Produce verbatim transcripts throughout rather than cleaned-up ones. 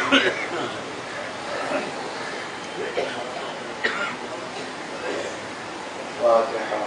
فاتحة.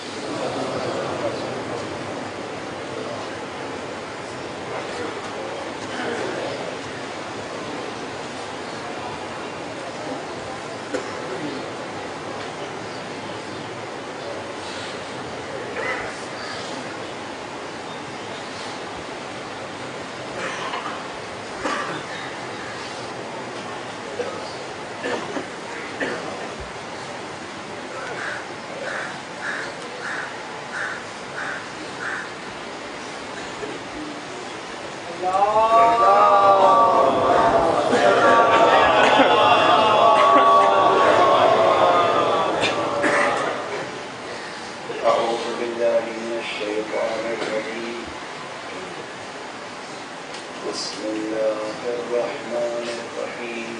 أعوذ بالله من الشيطان الرجيم. بسم الله الرحمن الرحيم.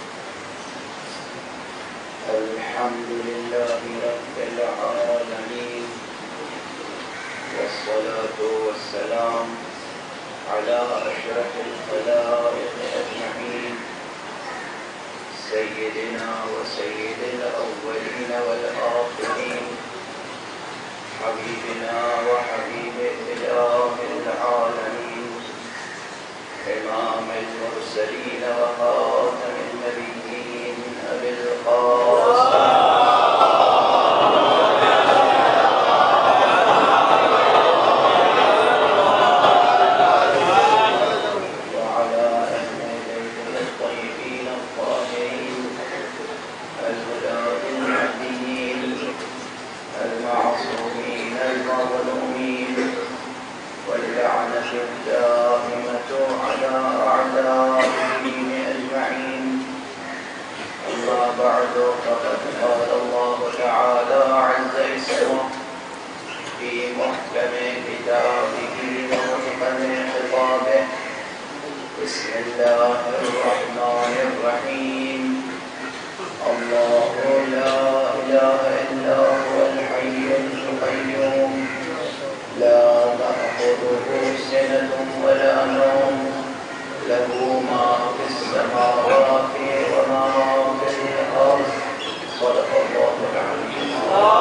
الحمد لله رب العالمين، والصلاة والسلام على أشرف الخلائق أجمعين، سيدنا وسيد الأولين والآخرين، حبيبنا وحبيب إله العالمين، إمام المرسلين وخاتم النبيين، أبي القاسم الدائمة على أعدائهم أجمعين. أما بعد، فقد قال الله تعالى عز اسمه في محكم كتابه ومتقن خطابه. بسم الله الرحمن الرحيم. الله لا إله إلا هو الحي القيوم، لا تأخذه سنة ولا نوم، له ما في السماوات وما في الأرض. صدق الله العظيم.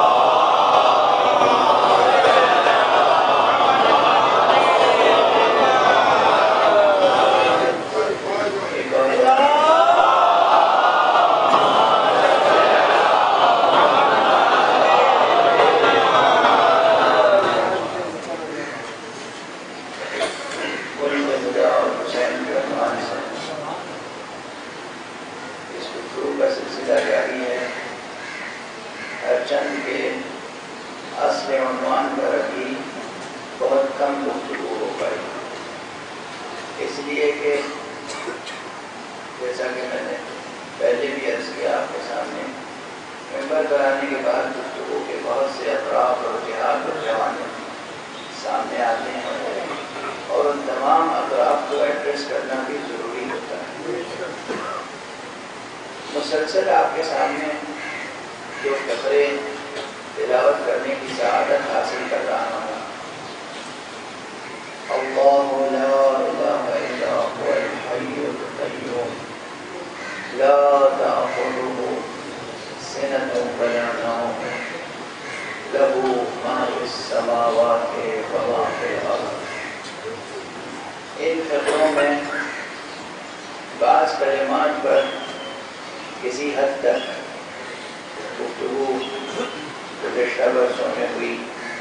مسلسل آپ کے سامنے جو فقرے تلاوت کرنے کی سعادت حاصل کر رہا ہوں. اللہ لا الہ الا هو الحی القیوم، لا تأخذه سنة ولا نوم، له ما في السماوات وما في الأرض. ان فقروں میں بعض کلمات پر کسی حد تک گفتگو گزشتہ برسوں میں ہوئی.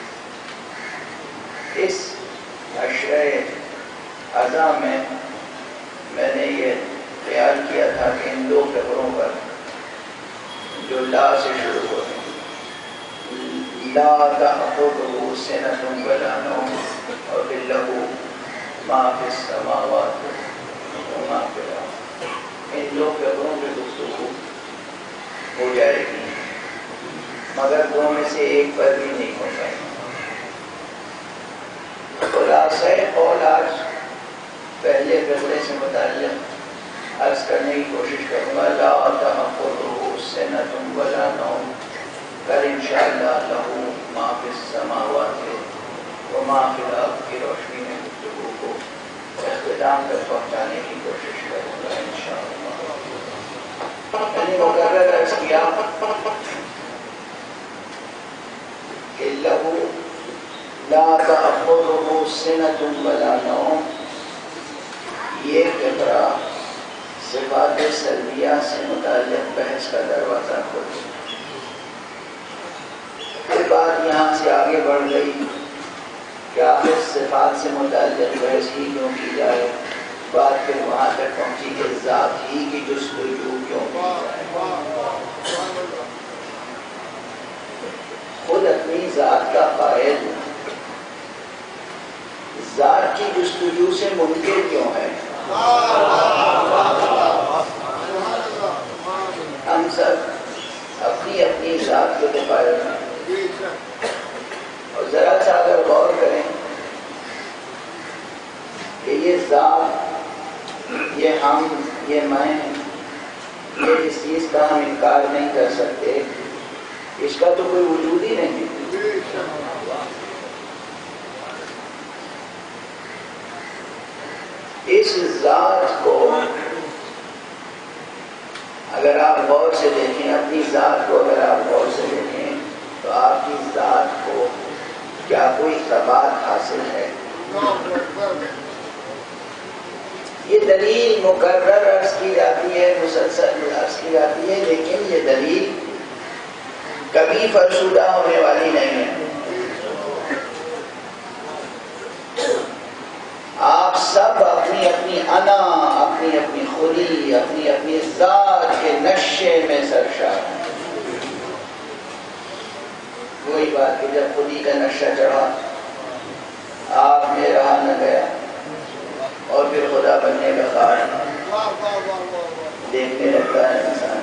اس عشرہ اعضاء میں میں نے یہ خیال کیا تھا کہ ان دو فقروں پر جو لا سے شروع ہوتے ہیں، لا تأخذه سنة ولا نوم، اور لہ ما فی السماوات وما فی الارض، ان دو فقروں پہ گفتگو ہو جائے گی، مگر دو میں سے ایک پر بھی نہیں ہو پائے گی. خلاصہ قول آج پہلے فقرے سے متعلق عرض کرنے کی کوشش کروں گا. لا تأخذه سنة ولا نوم، کل انشاءاللہ لہ ما فی السماوات وما فی الارض کی روشنی میں گفتگو کو اختتام تک پہنچانے کی کوشش کروں گا انشاءاللہ. کیا کہ لہو لا تأخذه سنة ولا نوم، یہ فقرہ صفات سلبیہ سے متعلق بحث کا دروازہ کھولے۔ یہ بات یہاں سے آگے بڑھ گئی کہ آخر صفات سے متعلق بحث ہی کیوں کی جائے، بات پھر وہاں تک پہنچی کہ ذات ہی کی جستجو کیوں کی جائے۔ خود اپنی ذات کا قائل ذات کی جستجو سے منکر کیوں ہے؟ ہم سب اپنی اپنی ذات کے قائل ہیں، اور ذرا سا اگر غور کریں کہ یہ ذات، یہ ہم، یہ میں، یہ جس چیز کا ہم انکار نہیں کر سکتے، اس کا تو کوئی وجود ہی نہیں۔ اس ذات کو اگر آپ غور سے دیکھیں، اپنی ذات کو اگر آپ غور سے دیکھیں تو آپ کی ذات کو کیا کوئی ثبات حاصل ہے؟ یہ دلیل مکرر عرض کی جاتی ہے، مسلسل عرض کی جاتی ہے، لیکن یہ دلیل کبھی فرسودہ ہونے والی نہیں ہے۔ آپ سب اپنی اپنی انا، اپنی اپنی خودی، اپنی اپنی ذات کے نشے میں سرشار ہیں۔ وہی بات کہ جب خودی کا نشہ چڑھا، آپ میں رہا نہ گیا، اور پھر خدا بننے کا خواہش دیکھنے لگتا ہے انسان۔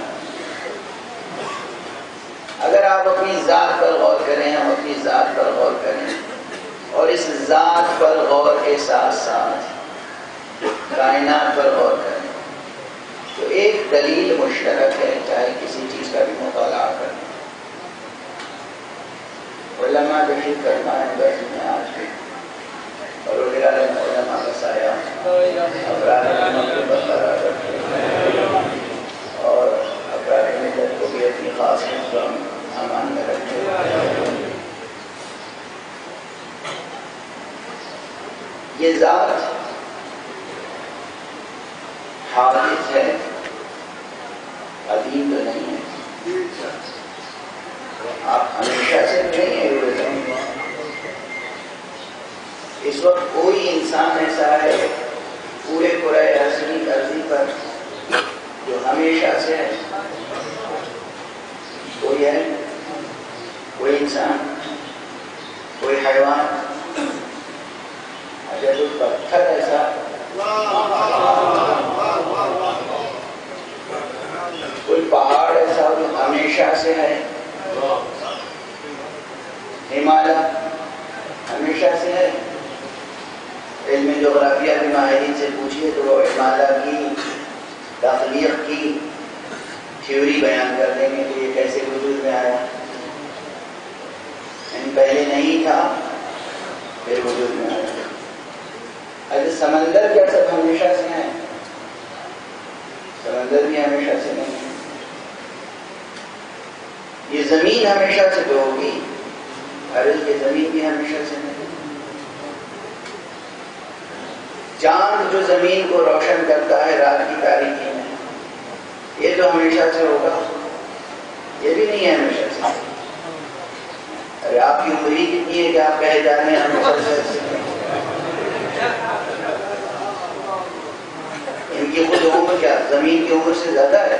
اگر آپ اپنی ذات پر غور کریں، ہم اپنی ذات پر غور کریں، اور اس ذات پر غور کے ساتھ ساتھ کائنات پر غور کریں، تو ایک دلیل مشترک ہے، چاہے کسی چیز کا بھی مطالعہ کریں۔ علماء تشریف فرما ہے درس میں آج بھی، اور علماء کا سایہ افراد علم کو برقرار رکھے، اور افراد ملت کو بھی اپنی خاص محکم امان میں رکھے۔ یہ ذات حادث ہے، قدیم تو نہیں ہے، آپ ہمیشہ سے نہیں ہے ہوئے زمین۔ اس وقت کوئی انسان ایسا ہے پورے پورے عرصی عرضی پر جو ہمیشہ سے ہے؟ کوئی ہے؟ کوئی انسان؟ کوئی حیوان؟ اچھا تو پتھر ایسا؟ کوئی پہاڑ ایسا جو ہمیشہ سے ہے؟ ہمالیہ ہمیشہ سے ہے؟ علم جغرافیہ کے ماہرین سے پوچھئے تو وہ ہمالیہ کی تخلیق کی تھیوری بیان کر دیں گے کہ یہ کیسے وجود میں آیا، یعنی پہلے نہیں تھا پھر وجود میں آیا۔ اچھا سمندر کیا سب ہمیشہ سے ہیں؟ سمندر بھی ہمیشہ سے نہیں ہے۔ یہ زمین ہمیشہ سے تو ہوگی، ارض یہ زمین بھی ہمیشہ سے نہیں۔ چاند جو زمین کو روشن کرتا ہے رات کی تاریکی میں، یہ تو ہمیشہ سے ہوگا، یہ بھی نہیں ہے ہمیشہ سے۔ ارے آپ کی عمر ہی کتنی ہے کہ آپ کہے جا رہے ہیں ہمیشہ سے؟ ان کی خود عمر کیا زمین کی عمر سے زیادہ ہے؟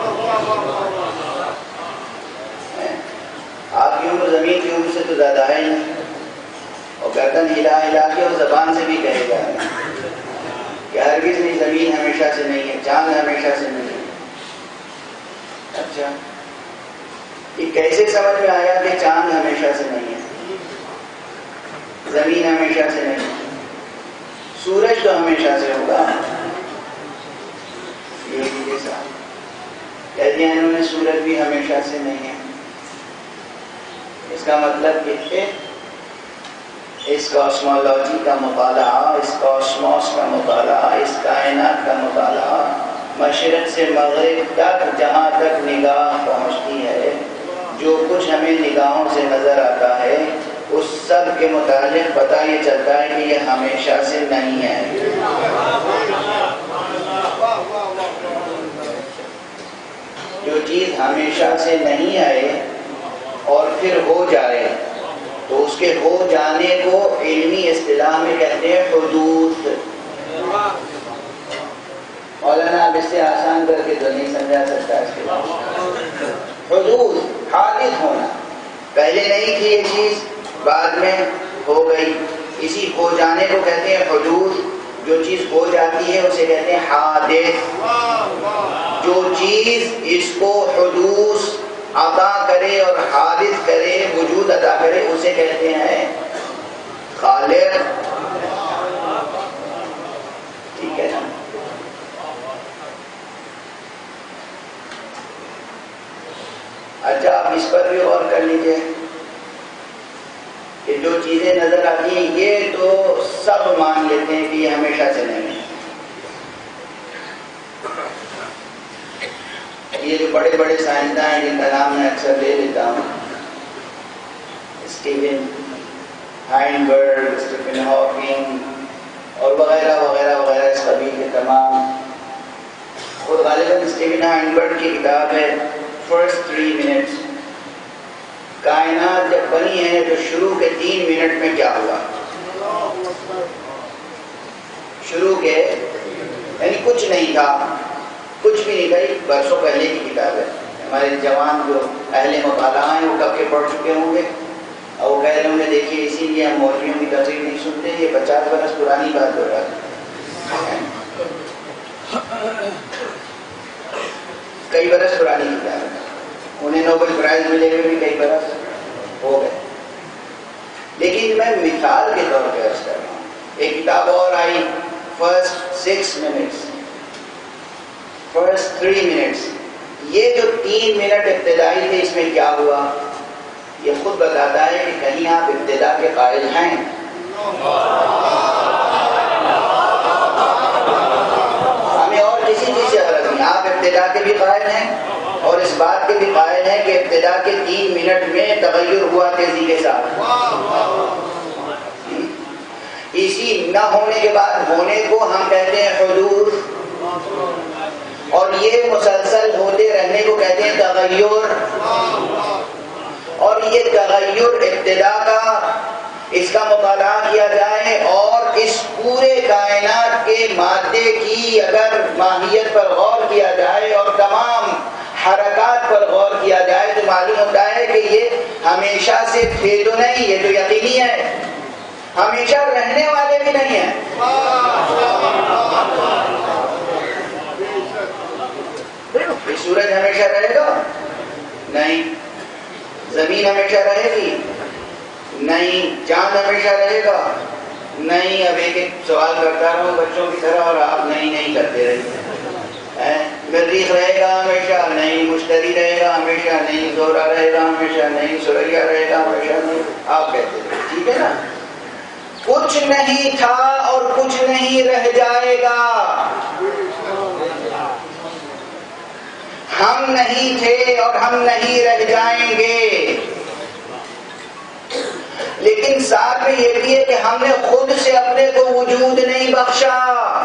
آپ کی عمر زمین کی عمر سے تو زیادہ ہے نہیں، اور گردن ہلا ہلا کے اور زبان سے بھی کہے جا رہے ہیں کہ ہرگز نہیں، زمین ہمیشہ سے نہیں ہے، چاند ہمیشہ سے نہیں ہے۔ اچھا یہ کیسے سمجھ میں آیا کہ چاند ہمیشہ سے نہیں ہے، زمین ہمیشہ سے نہیں ہے؟ سورج تو ہمیشہ سے ہوگا۔ یہ بھی ساتھ کہہ دیا انہوں نے سورج بھی ہمیشہ سے نہیں ہے۔ اس کا مطلب یہ ہے اس کاسمولوجی کا مطالعہ، اس کاسموس کا مطالعہ، اس کائنات کا مطالعہ مشرق سے مغرب تک جہاں تک نگاہ پہنچتی ہے، جو کچھ ہمیں نگاہوں سے نظر آتا ہے اس سب کے متعلق پتہ یہ چلتا ہے کہ یہ ہمیشہ سے نہیں ہے۔ جو چیز ہمیشہ سے نہیں آئے اور پھر ہو جائے تو اس کے ہو جانے کو علمی اصطلاح میں کہتے ہیں حدوث۔ مولانا اب اس سے آسان کر کے تو نہیں سمجھا سکتا اس کے حدوث، حادث ہونا، پہلے نہیں تھی یہ چیز بعد میں ہو گئی، اسی ہو جانے کو کہتے ہیں حدوث۔ جو چیز ہو جاتی ہے اسے کہتے ہیں حادث۔ جو چیز اس کو حدوث عطا کرے اور حادث کرے، وجود عطا کرے، اسے کہتے ہیں خالق۔ ٹھیک ہے نا؟ اچھا آپ اس پر بھی غور کر لیجیے کہ جو چیزیں نظر آتی ہیں یہ تو سب مان لیتے ہیں کہ یہ ہمیشہ سے نہیں ہے۔ یہ جو بڑے بڑے سائنسداں ہیں جن کا نام میں اکثر لے لیتا ہوں، اسٹیون ہائنبرگ، اسٹیفن ہاکنگ اور وغیرہ وغیرہ وغیرہ اس قبیل کے تمام، خود غالباً اسٹیفن ہائنبرگ کی کتاب ہے فرسٹ تھری منٹس، کائنات جب بنی ہے تو شروع کے تین منٹ میں کیا ہوا، شروع کے یعنی کچھ نہیں تھا، کچھ بھی نہیں تھا۔ برسوں پہلے کی کتاب ہے، ہمارے جوان جو اہل مطالعہ ہیں وہ کب کے پڑھ چکے ہوں گے اور وہ کہہ رہے ہوں گے دیکھیے اسی لیے ہم مولویوں کی تقریر نہیں سنتے، یہ پچاس برس پرانی بات ہو رہا ہے، کئی برس پرانی کتاب ہے، انہیں نوبل پرائز ملے ہوئے بھی کئی برس ہو گئے۔ لیکن میں مثال کے طور پہ عرض کر رہا ہوں، ایک کتاب اور I first six minutes, first three minutes, یہ جو تین منٹ ابتدائی تھے اس میں کیا ہوا، یہ خود بتاتا ہے کہ کہیں آپ ابتدا کے قائل ہیں۔ ہمیں اور کسی چیز سے غرض نہیں، آپ ابتدا کے بھی قائل ہیں اور اس بات کے بھی قائل ہیں کہ ابتدا کے تین منٹ میں تغیر ہوا تیزی کے ساتھ، اسی نہ ہونے کے بعد ہونے کو ہم کہتے ہیں حدوث، اور یہ مسلسل ہوتے رہنے کو کہتے ہیں تغیر، اور یہ تغیر ابتدا کا، اس کا مطالعہ کیا جائے اور اس پورے کائنات کے مادے کی اگر ماہیت پر غور کیا جائے اور تمام حرکات پر غور کیا جائے تو معلوم ہوتا ہے کہ یہ ہمیشہ سے تھے تو نہیں، یہ تو یقینی ہے، ہمیشہ رہنے والے بھی نہیں ہیں۔ سورج ہمیشہ رہے گا؟ نہیں۔ زمین ہمیشہ رہے گی؟ نہیں۔ چاند ہمیشہ رہے گا؟ نہیں۔ اب ایک ایک سوال کرتا رہا ہوں بچوں کی طرح اور آپ نہیں نہیں کرتے رہے۔ مریخ رہے گا ہمیشہ؟ نہیں۔ مشتری رہے گا ہمیشہ؟ نہیں۔ زہرہ رہے گا ہمیشہ؟ نہیں۔ سریا رہے گا ہمیشہ؟ نہیں۔ آپ کہتے ہیں ٹھیک ہے نا؟ کچھ نہیں تھا اور کچھ نہیں رہ جائے گا، ہم نہیں تھے اور ہم نہیں رہ جائیں گے، لیکن ساتھ میں یہ بھی ہے کہ ہم نے خود سے اپنے کو وجود نہیں بخشا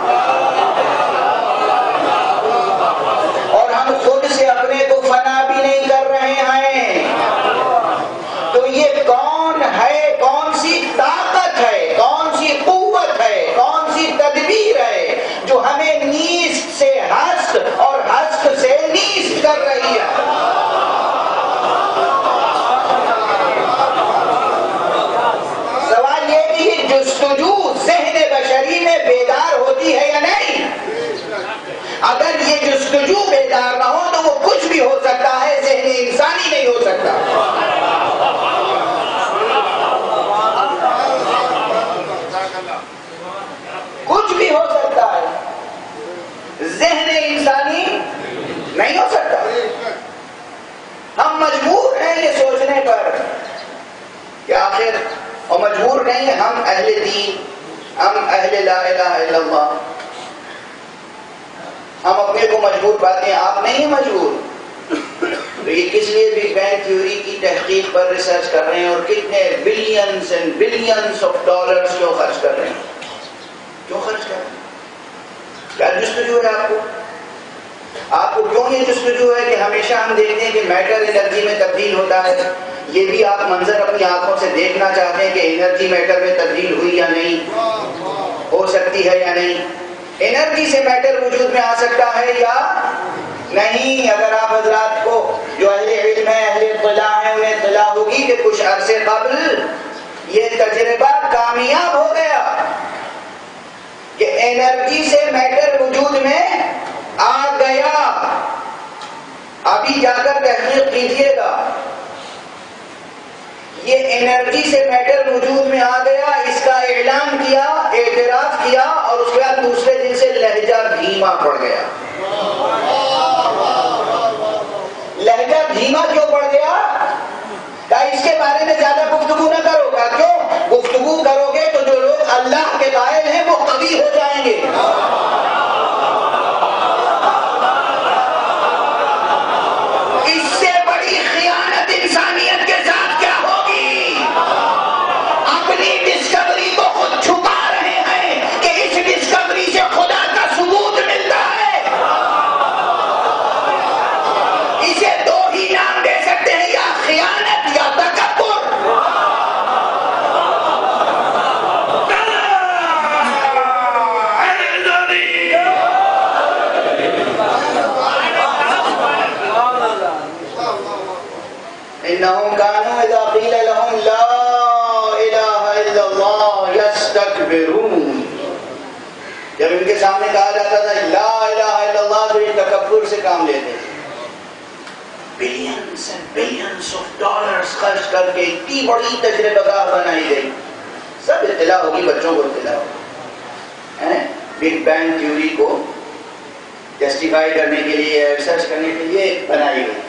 اور ہم خود سے اپنے کو فنا بھی نہیں کر رہے ہیں۔ تو یہ کون ہے، کون سی طاقت ہے، کون سی قوت ہے، کون سی تدبیر ہے جو ہمیں نیست سے ہست اور ہست سے نیست کر رہی ہے؟ سوال یہ کہ یہ جستجو ذہن بشری میں بیدار ہوتی ہے یا نہیں؟ اگر یہ جستجو بیدار نہ ہو تو وہ کچھ بھی ہو سکتا ہے، ذہن انسانی نہیں ہو سکتا۔ کچھ بھی ہو سکتا ہے، ذہن انسانی نہیں ہو سکتا۔ ہم مجبور ہیں یہ سوچنے پر کہ آخر، اور مجبور نہیں، ہم اہل دین، ہم اہل لا الہ الا اللہ، ہم اپنے کو مجبور پاتے ہیں، آپ نہیں ہیں مجبور. تو یہ کس لیے بگ بینگ تھیوری کی تحقیق پر ریسرچ کر رہے ہیں اور کتنے billions and billions of dollars کیوں خرچ کر رہے ہیں؟ کیوں خرچ کر رہے ہیں؟ کیا جستجو ہے آپ کو؟ آپ کو کیوں یہ جستجو ہے کہ ہمیشہ ہم دیکھتے ہیں کہ میٹر انرجی میں تبدیل ہوتا ہے؟ یہ بھی آپ منظر اپنی آنکھوں سے دیکھنا چاہتے ہیں کہ انرجی میٹر میں تبدیل ہوئی یا نہیں، ہو سکتی ہے یا نہیں؟ انرجی سے میٹر وجود میں آ سکتا ہے یا نہیں؟ اگر آپ حضرات کو جو اہل علم ہے، اہل اطلاع ہیں، انہیں اطلاع ہوگی کہ کچھ عرصے قبل یہ تجربہ کامیاب ہو گیا کہ انرجی سے میٹر وجود میں آ گیا. ابھی جا کر تحقیق کیجیے گا. یہ انرجی سے میٹر وجود میں آ گیا، اس کا اعلان کیا، اعتراف کیا، اور اس کے بعد دوسرے دن سے لہجہ دھیما پڑ گیا. لہجہ دھیما کیوں پڑ گیا؟ کہ اس کے بارے میں زیادہ گفتگو نہ کرو گا. کیوں؟ گفتگو کرو گے تو جو لوگ اللہ کے قائل ہیں وہ قوی ہو جائیں گے. اس سے بڑی خیانت انسانیت کے ساتھ کیا ہوگی؟ اپنی ڈسکوری کو خود چھپا رہے ہیں کہ اس ڈسکوری سے خدا کا ثبوت ملتا ہے. اسے دو ہی نام دے سکتے ہیں، یا خیانت یا تکبر. انہم کانوا اذا قیل لهم لا الہ الا اللہ یستکبرون. جب ان کے سامنے کہا جاتا تھا لا الہ الا اللہ تو یہ تکبر سے کام لیتے تھے. Billions and billions of dollars خرچ کر کے اتنی بڑی تجربہ گاہ بنائی گئی. سب اطلاع ہوگی، بچوں کو اطلاع ہوگی. بگ بینگ تھیوری کو جسٹیفائی کرنے کے لیے، ریسرچ کرنے کے لیے بنائی گئی،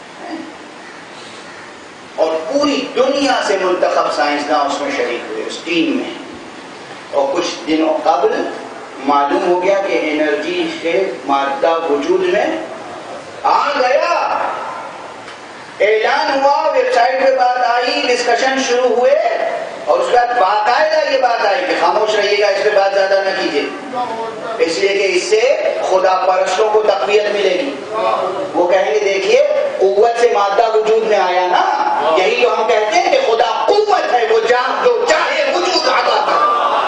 اور پوری دنیا سے منتخب سائنسداں اس میں شریک ہوئے، اس ٹیم میں. اور کچھ دنوں قبل معلوم ہو گیا کہ انرجی سے مادہ وجود میں آ گیا. اعلان ہوا، ویب سائٹ پہ بات آئی، ڈسکشن شروع ہوئے، اور اس کے بعد باقاعدہ یہ بات آئی کہ خاموش رہیے گا، اس پہ بات زیادہ نہ کیجیے، اس لیے کہ اس سے خدا پرستوں کو تقویت ملے گی. وہ کہیں گے دیکھیے قوت سے مادہ وجود میں آیا نا. یہی تو ہم کہتے ہیں کہ خدا قوت ہے، وہ جہاں جو چاہے وجود عطا کرے.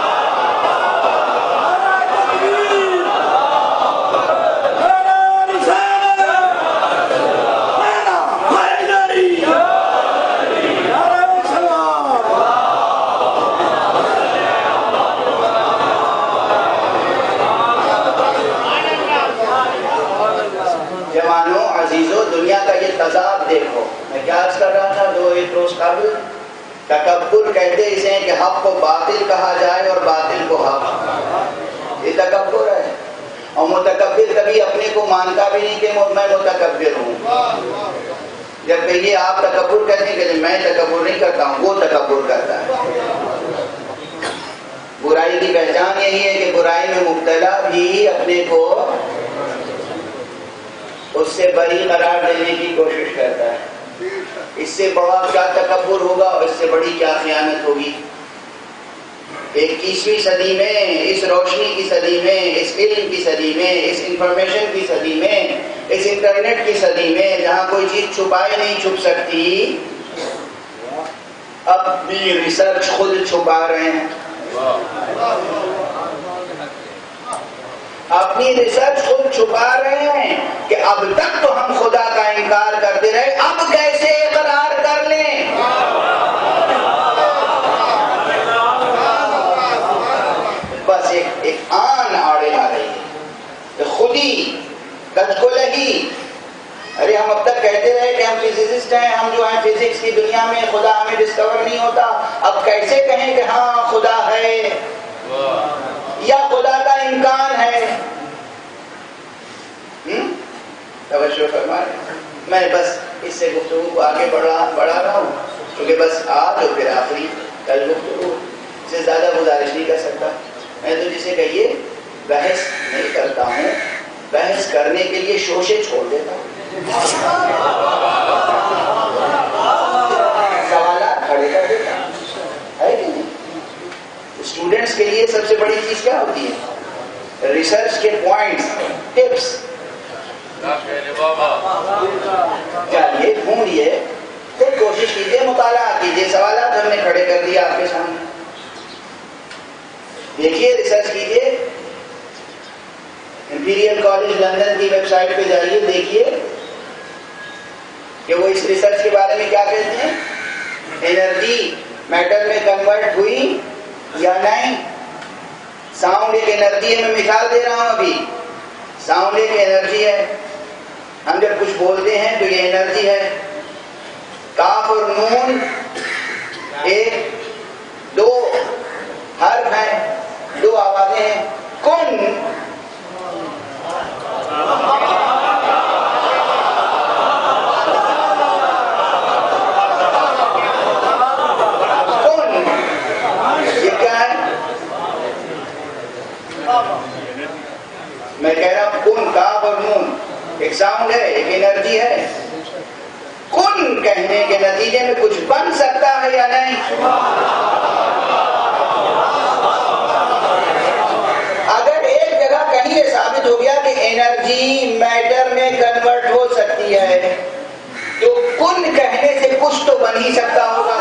جوانوں، عزیزوں، دنیا کا یہ تضاد دیکھو. میں کیا عرض کر رہا تھا دو ایک روز قبل؟ تکبر کہتے اسے کہ حق کو باطل کہا جائے اور باطل کو حق. یہ تکبر ہے. اور متکبر کبھی اپنے کو مانتا بھی نہیں کہ میں متکبر ہوں. جب کہیے آپ تکبر کہتے ہیں کہ میں تکبر نہیں کرتا ہوں، وہ تکبر کرتا ہے. برائی کی پہچان یہی ہے کہ برائی میں مبتلا بھی اپنے کو اس سے بری قرار دینے کی کوشش کرتا ہے. اس سے بڑا کیا تکبر ہوگا اور اس سے بڑی کیا خیانت ہوگی. اکیسویں صدی میں، اس روشنی کی صدی میں، اس علم کی صدی میں، اس انفارمیشن کی صدی میں، اس انٹرنیٹ کی صدی میں، جہاں کوئی چیز چھپائی نہیں چھپ سکتی، اب بھی ریسرچ خود چھپا رہے ہیں. اپنی ریسرچ خود چھپا رہے ہیں کہ اب تک تو ہم خدا کا انکار کرتے رہے، اب کیسے اقرار کر لیں. بس ایک ایک آن آڑے آ رہی ہے کہ خودی کدکلہی. ارے ہم اب تک کہتے رہے کہ ہم فزسسٹ ہیں، ہم جو ہیں فزکس کی دنیا میں، خدا ہمیں ڈسکور نہیں ہوتا. اب کیسے کہیں کہ ہاں خدا ہے یا خدا کا امکان ہے؟ توجہ فرمائیں. میں بس اس سے گفتگو کو آگے بڑھا بڑھا رہا ہوں کیونکہ بس آج اور پھر آخری کل گفتگو سے زیادہ گزارش نہیں کر سکتا. میں تو جسے کہیے بحث نہیں کرتا ہوں، بحث کرنے کے لیے شوشے چھوڑ دیتا ہوں، سوالات کھڑے کر دیتا ہوں، ہے کہ نہیں؟ اسٹوڈنٹس کے لیے سب سے بڑی چیز کیا ہوتی ہے؟ ریسرچ کے پوائنٹس، ٹپس. چلیے ڈھونڈیے، پھر کوشش کیجیے، مطالعہ کیجیے، سوالات ہم نے کھڑے کر دیا آپ کے سامنے، دیکھیے، ریسرچ کیجیے. امپیریل کالج لندن کی ویب سائٹ پہ جائیے، دیکھیے کہ وہ اس ریسرچ کے بارے میں کیا کہتے ہیں. انرجی میٹر میں کنورٹ ہوئی یا نہیں؟ ساؤنڈ ایک انرجی ہے، میں مثال دے رہا ہوں ابھی. ساؤنڈ ایک انرجی ہے، ہم جب کچھ بولتے ہیں تو یہ انرجی ہے. کاف اور نون ایک دو حرف ہیں، دو آوازیں ہیں. کن کن یہ کیا ہے؟ میں کہہ رہا ہوں کن، کاف اور نون ایک ساؤنڈ ہے، ایک انرجی ہے. کن کہنے کے نتیجے میں کچھ بن سکتا ہے یا نہیں؟ اگر ایک جگہ کہیں یہ ثابت ہو گیا کہ انرجی میٹر میں کنورٹ ہو سکتی ہے تو کن کہنے سے کچھ تو بن ہی سکتا ہوگا.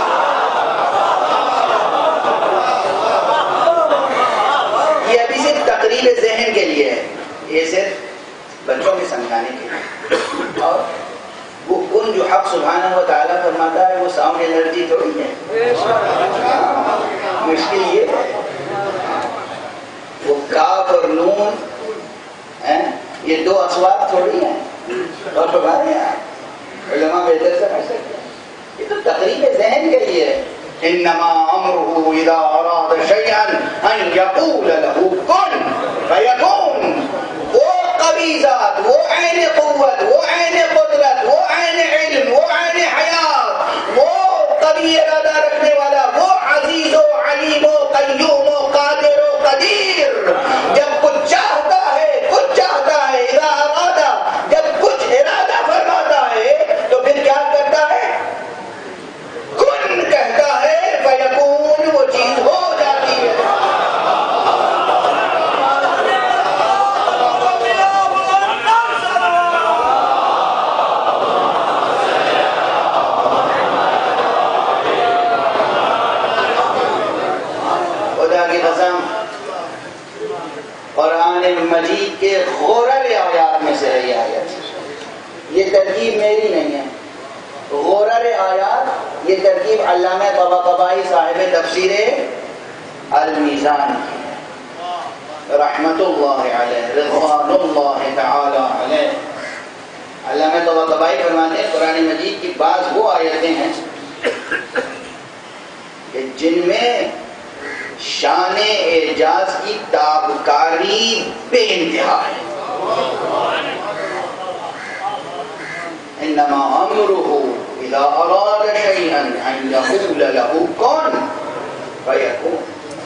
یہ ابھی صرف تقریب ذہن کے لیے ہے، یہ صرف بچوں میں سمجھانے کے لیے. اور وہ کن جو حق سبحانہ و تعالیٰ فرماتا ہے وہ ساؤنڈ انرجی تھوڑی ہے. مشکل یہ ہے، وہ کاف اور نون یہ دو اصوات تھوڑی ہیں. اور تمہارے یہاں علماء بہتر سے سمجھ سکتے ہیں، یہ تو تقریب ذہن کے لیے ہے. انما امره اذا اراد شيئا ان يقول له كن فيكون. وہ قوی ذات، وہ عین قوت، وہ عین قدرت، وہ عین علم، وہ عین حیات، وہ قوی ارادہ رکھنے والا، وہ عزیز و علیم و قیوم و قادر و قدیر جب کچھ چاہتا ہے، کچھ چاہتا ہے، اذا ارادہ جب کچھ ارادہ فرماتا ہے تو پھر کیا کرتا ہے؟ کن کہتا ہے، فیکون وہ چیز ہو جاتی ہے. قرآن مجید کے غورل آیات میں سے ہے آیت. یہ ترکیب میری نہیں ہے. غورل آیات یہ ترکیب علامہ طباطبائی صاحب تفسیر المیزان کی رحمت اللہ علیہ، رضوان اللہ تعالی علیہ. علامہ طباطبائی فرماتے ہیں قرآن مجید کی بعض وہ آیتیں ہیں کہ جن میں شان اعجاز کی تابکاری بے انتہا ہے. انما امره اذا اراد شيئا ان يقول له كن فيكون.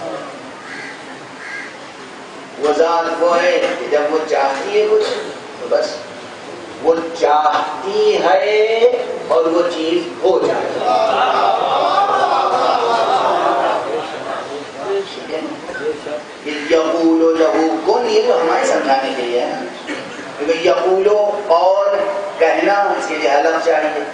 وہ ذات وہ ہے کہ جب وہ چاہتی ہے کچھ تو بس وہ چاہتی ہے اور وہ چیز ہو جاتی ہے. یقولو لہو کن یہ تو ہمارے سمجھانے کے لیے ہے، کیونکہ یقولو اور کہنا اس کے لیے حلق چاہیے،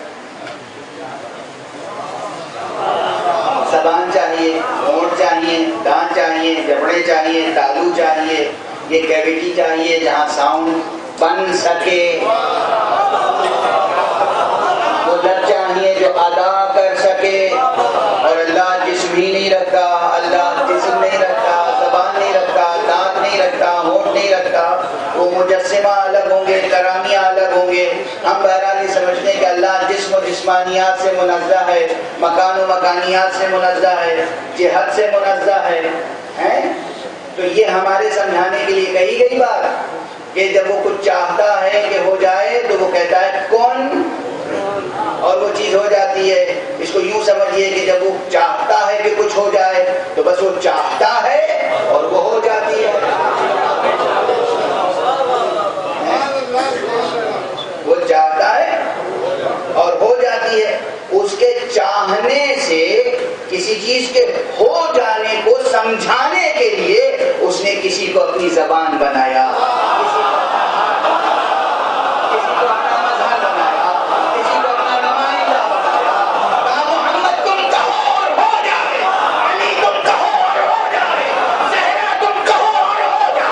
زبان چاہیے، ہونٹ چاہیے، دانت چاہیے، جبڑے چاہیے، تالو چاہیے، یہ کیویٹی چاہیے جہاں ساؤنڈ بن سکے، وہ لب چاہیے جو ادا کر سکے. اور اللہ جسم ہی نہیں رکھتا، اللہ جسم نہیں رکھتا، زبان نہیں رکھتا، دانت نہیں رکھتا، ہونٹ نہیں رکھتا. وہ مجسمہ الگ ہوں گے، کرامیاں الگ ہوں گے. ہم بہرحال یہ سمجھتے ہیں کہ اللہ جسم و جسمانیات سے منزہ ہے، مکان و مکانیات سے منزہ ہے، جہت سے منزہ ہے. تو یہ ہمارے سمجھانے کے لیے کہی گئی بات کہ جب وہ کچھ چاہتا ہے کہ ہو جائے تو وہ کہتا ہے کون، اور وہ چیز ہو جاتی ہے. اس کو یوں سمجھیے کہ جب وہ چاہتا ہے کہ کچھ ہو جائے تو بس وہ چاہتا ہے اور وہ ہو جاتی ہے. کسی چیز کے ہو جانے کو سمجھانے کے لیے اس نے کسی کو اپنی زبان بنایا، کسی کو اپنا مظہر بنایا، کسی کو اپنا نمائندہ بنایا. کہا محمد تم کہو اور ہو جائے، علی تم کہو اور ہو جائے، زہرا تم کہو اور ہو جائے.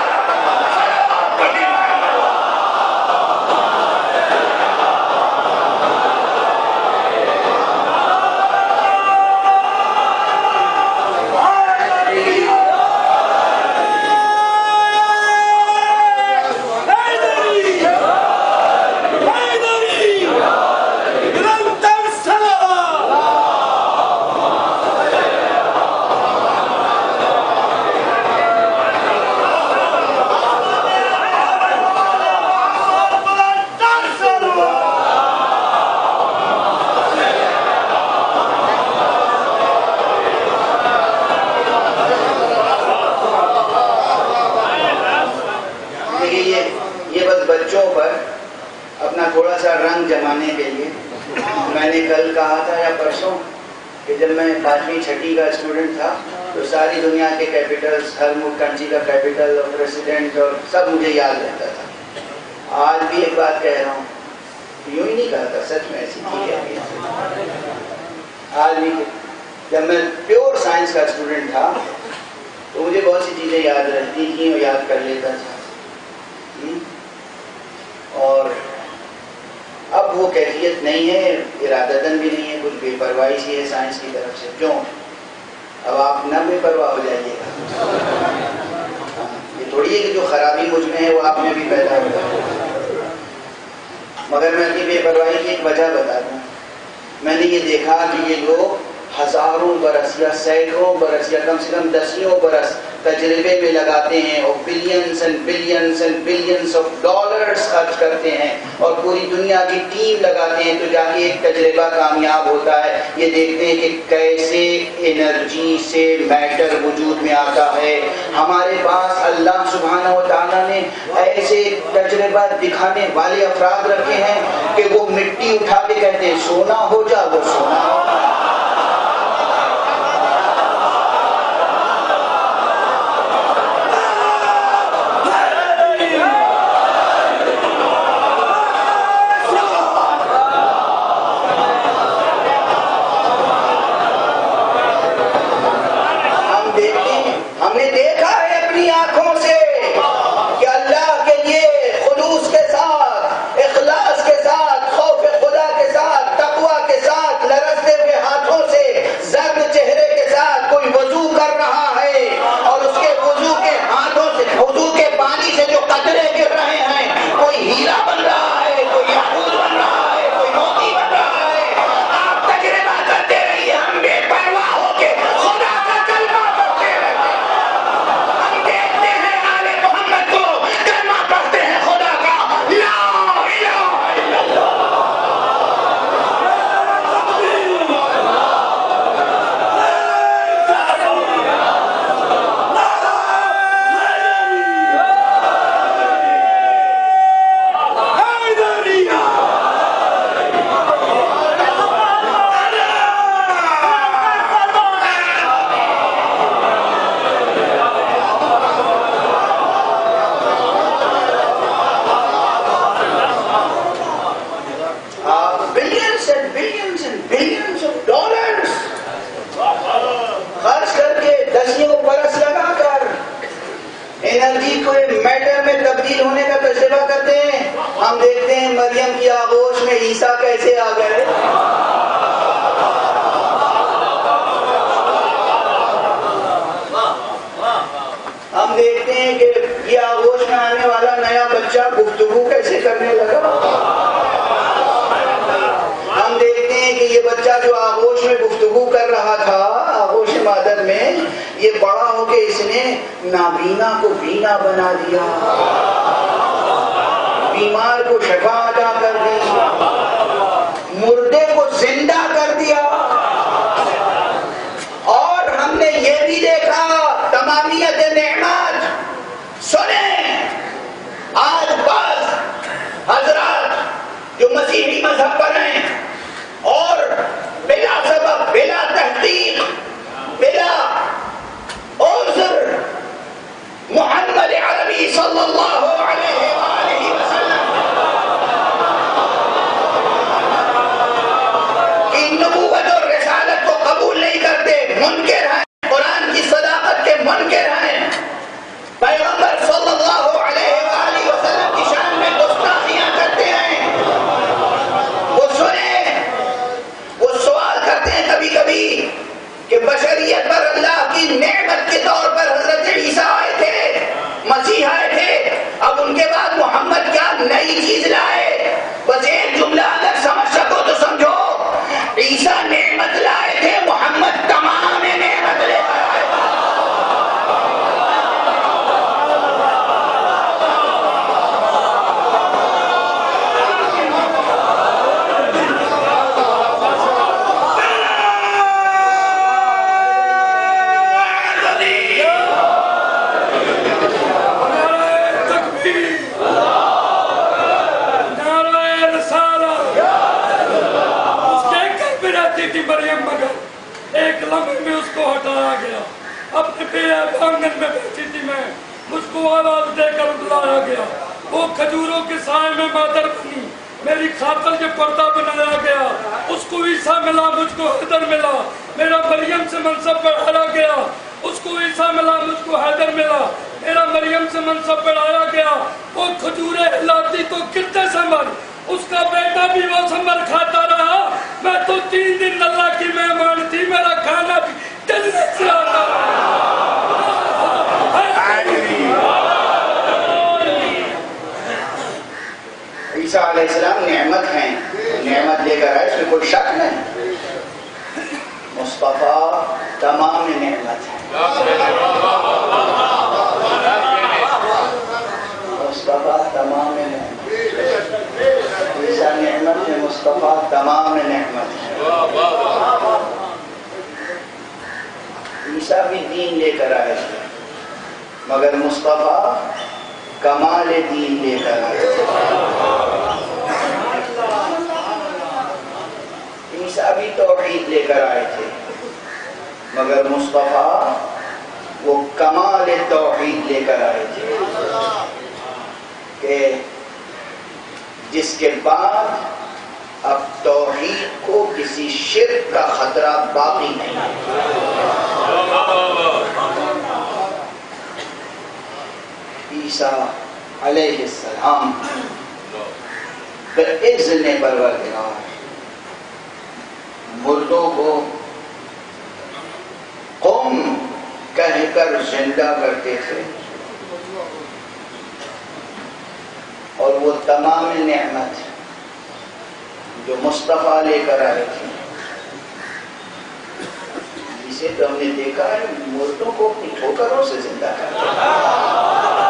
تھوڑا سا رنگ جمانے کے لیے میں نے کل کہا تھا یا پرسوں کہ جب میں پانچویں چھٹی کا اسٹوڈنٹ تھا تو ساری دنیا کے کیپٹلز، ہر ملک کنٹری کا کیپٹل اور پریسیڈنٹ اور سب مجھے یاد رہتا تھا. آج بھی ایک بات کہہ رہا ہوں، یوں ہی نہیں کہا تھا، سچ میں ایسی تھی کہہ. آج بھی جب میں پیور سائنس کا اسٹوڈنٹ تھا تو مجھے بہت سی چیزیں یاد رہتی تھیں اور یاد کر لیتا تھا. اور اب وہ کیفیت نہیں ہے، ارادتاً بھی نہیں ہے، کچھ بے پرواہی سی ہے سائنس کی طرف سے. کیوں؟ اب آپ نہ بے پرواہ ہو جائیے گا. یہ تھوڑی ہے کہ جو خرابی مجھ میں ہے وہ آپ میں بھی پیدا ہو جائے. مگر میں اپنی بے پرواہی کی ایک وجہ بتا دوں. میں نے یہ دیکھا کہ یہ لوگ ہزاروں برس یا سینکڑوں برس یا کم سے کم دسیوں برس تجربے میں لگاتے ہیں اور balance and balance and balance of dollars خرچ کرتے ہیں اور پوری دنیا کی ٹیم لگاتے ہیں تو جا کے ایک تجربہ کامیاب ہوتا ہے. یہ دیکھتے ہیں کہ کیسے انرجی سے میٹر وجود میں آتا ہے. ہمارے پاس اللہ سبحانہ و تعالیٰ نے ایسے تجربہ دکھانے والے افراد رکھے ہیں کہ وہ مٹی اٹھا کے کہتے ہیں سونا ہو جا، وہ سونا ہو. ہم دیکھتے ہیں مریم کی آغوش میں عیسیٰ کیسے آ گئے. ہم دیکھتے ہیں کہ یہ آغوش میں آنے والا نیا بچہ گفتگو کیسے کرنے لگا. ہم دیکھتے ہیں کہ یہ بچہ جو آغوش میں گفتگو کر رہا تھا آغوش مادر میں، یہ بڑا ہو کے اس نے نابینا کو بینا بنا دیا، بیمار کو شفا عطا کر دی، مردے کو زندہ کر دیا. اور ہم نے یہ بھی دیکھا تمامیت نعمت. سنیں، آج بعض حضرات جو مسیحی مذہب پر ہیں اور بلا سبب بلا تحقیق مریم مگر ایک لمحے میں اس کو ہٹایا گیا. اپنے بے عیب آنگن میں بیٹھی تھی میں, مجھ کو آواز دے کر بلایا گیا. وہ کھجوروں کے سائے میں مادر بنی, میری خاطر جو پردہ بنایا گیا. اس کو عیسیٰ ملا, مجھ کو حیدر ملا. میرا مریم سے منصب بڑھایا گیا, اس کو عیسیٰ ملا, مجھ کو حیدر ملا. میرا مریم سے منصب بڑھایا گیا. وہ کھجوریں ہلاتی تو گرتے سمر, اس کا بیٹا بھی وہ سمر کھاتا رہا. میں تو تین دن اللہ کی مہمان تھی, میرا کھانا بھی جنت سے آتا رہا. عیسیٰ علیہ السلام نعمت ہیں, نعمت لے کر آئے, اس میں کوئی شک نہیں. مصطفیٰ تمام نعمت ہے, مصطفیٰ تمام نعمت, عیسیٰ نعمت ہے, مصطفیٰ تمام نعمت ہے. عیسیٰ بھی دین لے کر آئے تھے, مگر مصطفیٰ کمال دین لے کر آئے تھے. عیسیٰ بھی توحید لے کر آئے تھے, مگر مصطفیٰ وہ کمال توحید لے کر آئے تھے کہ جس کے بعد اب توحید کو کسی شرک کا خطرہ باقی نہیں ہے. عیسیٰ علیہ السلام باذن پروردگار مردوں کو قوم کہہ کر زندہ کرتے تھے, اور وہ تمام نعمت جو مصطفیٰ لے کر آئے تھے, جسے تو ہم نے دیکھا ہے مردوں کو اپنی ٹھوکروں سے زندہ کرتا.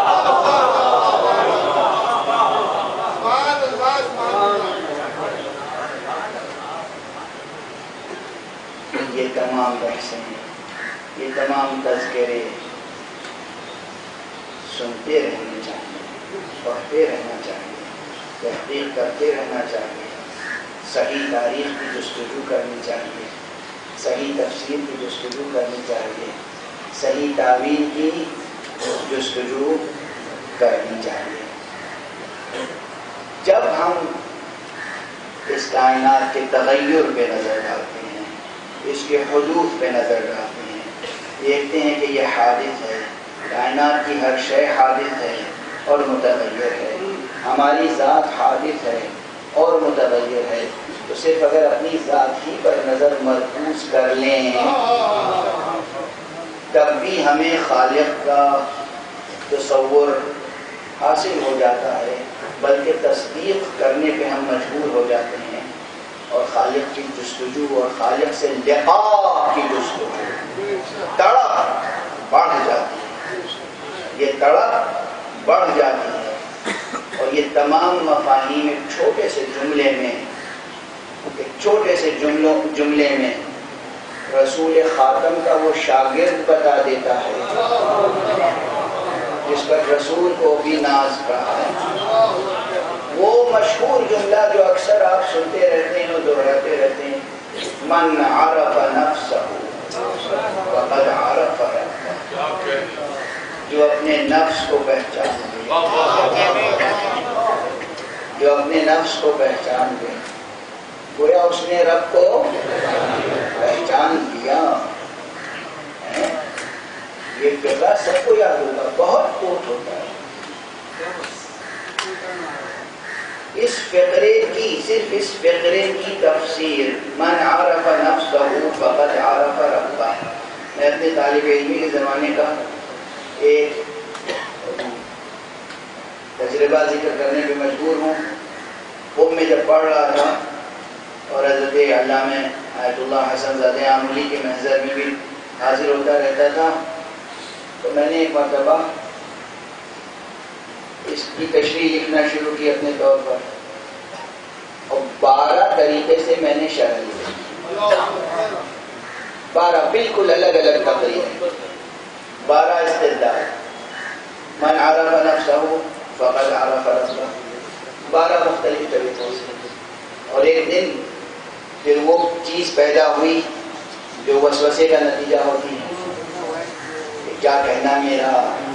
یہ تمام بحثیں, یہ تمام تذکرے سنتے رہنا چاہیے, پڑھتے رہنا چاہیے, تحقیق کرتے رہنا چاہیے, صحیح تاریخ کی جستجو کرنی چاہیے, صحیح تفسیر کی جستجو کرنی چاہیے, صحیح تعویل کی جستجو کرنی چاہیے. جب ہم اس کائنات کے تغیر پہ نظر ڈالتے ہیں, اس کے حدوث پہ نظر ڈالتے ہیں, دیکھتے ہیں کہ یہ حادث ہے, کائنات کی ہر شے حادث ہے اور متغیر ہے, ہماری ذات حادث ہے اور متغیر ہے, تو صرف اگر اپنی ذات ہی پر نظر مرکوز کر لیں تب بھی ہمیں خالق کا تصور حاصل ہو جاتا ہے, بلکہ تصدیق کرنے پہ ہم مجبور ہو جاتے ہیں, اور خالق کی جستجو اور خالق سے لقاء کی جستجو تڑپ بڑھ جاتی ہے, یہ تڑپ بڑھ جاتی ہے. اور یہ تمام مفاہیم ایک چھوٹے سے جملے میں, ایک چھوٹے سے جملوں جملے میں رسول خاتم کا وہ شاگرد بتا دیتا ہے جس پر رسول کو بھی ناز رہا ہے. وہ مشہور جملہ جو اکثر آپ سنتے رہتے ہیں اور دہراتے رہتے ہیں, من عرف نفسہ فقد عرف ربہ, جو اپنے نفس کو پہچان لے, جو اپنے نفس کو پہچان لے, گویا اس نے رب کو پہچان لیا. یہ فقہ سب کو یاد ہوگا, بہت کوٹ ہوتا ہے. اس فقرے کی, صرف اس فقرے کی تفسیر من عرف نفسہ فقد عرف ربہ. میں اپنے طالب علمی کے زمانے کا ایک تجربہ ذکر کرنے پہ مجبور ہوں. وہ میں جب پڑھ رہا تھا اور حضرت علامہ آیت اللہ حسن زادہ عاملی کے محضر میں بھی حاضر ہوتا رہتا تھا, تو میں نے ایک مرتبہ اس کی تشریح لکھنا شروع کی اپنے طور پر, اور بارہ طریقے سے میں نے شرح لی, بارہ بالکل الگ الگ تقریر, بارہ استدلال. من عرف نفسہ فقد عرف ربہ, بارہ مختلف طریقوں سے. اور ایک دن پھر وہ چیز پیدا ہوئی جو وسوسے کا نتیجہ ہوتی ہے کہ کیا کہنا میرا،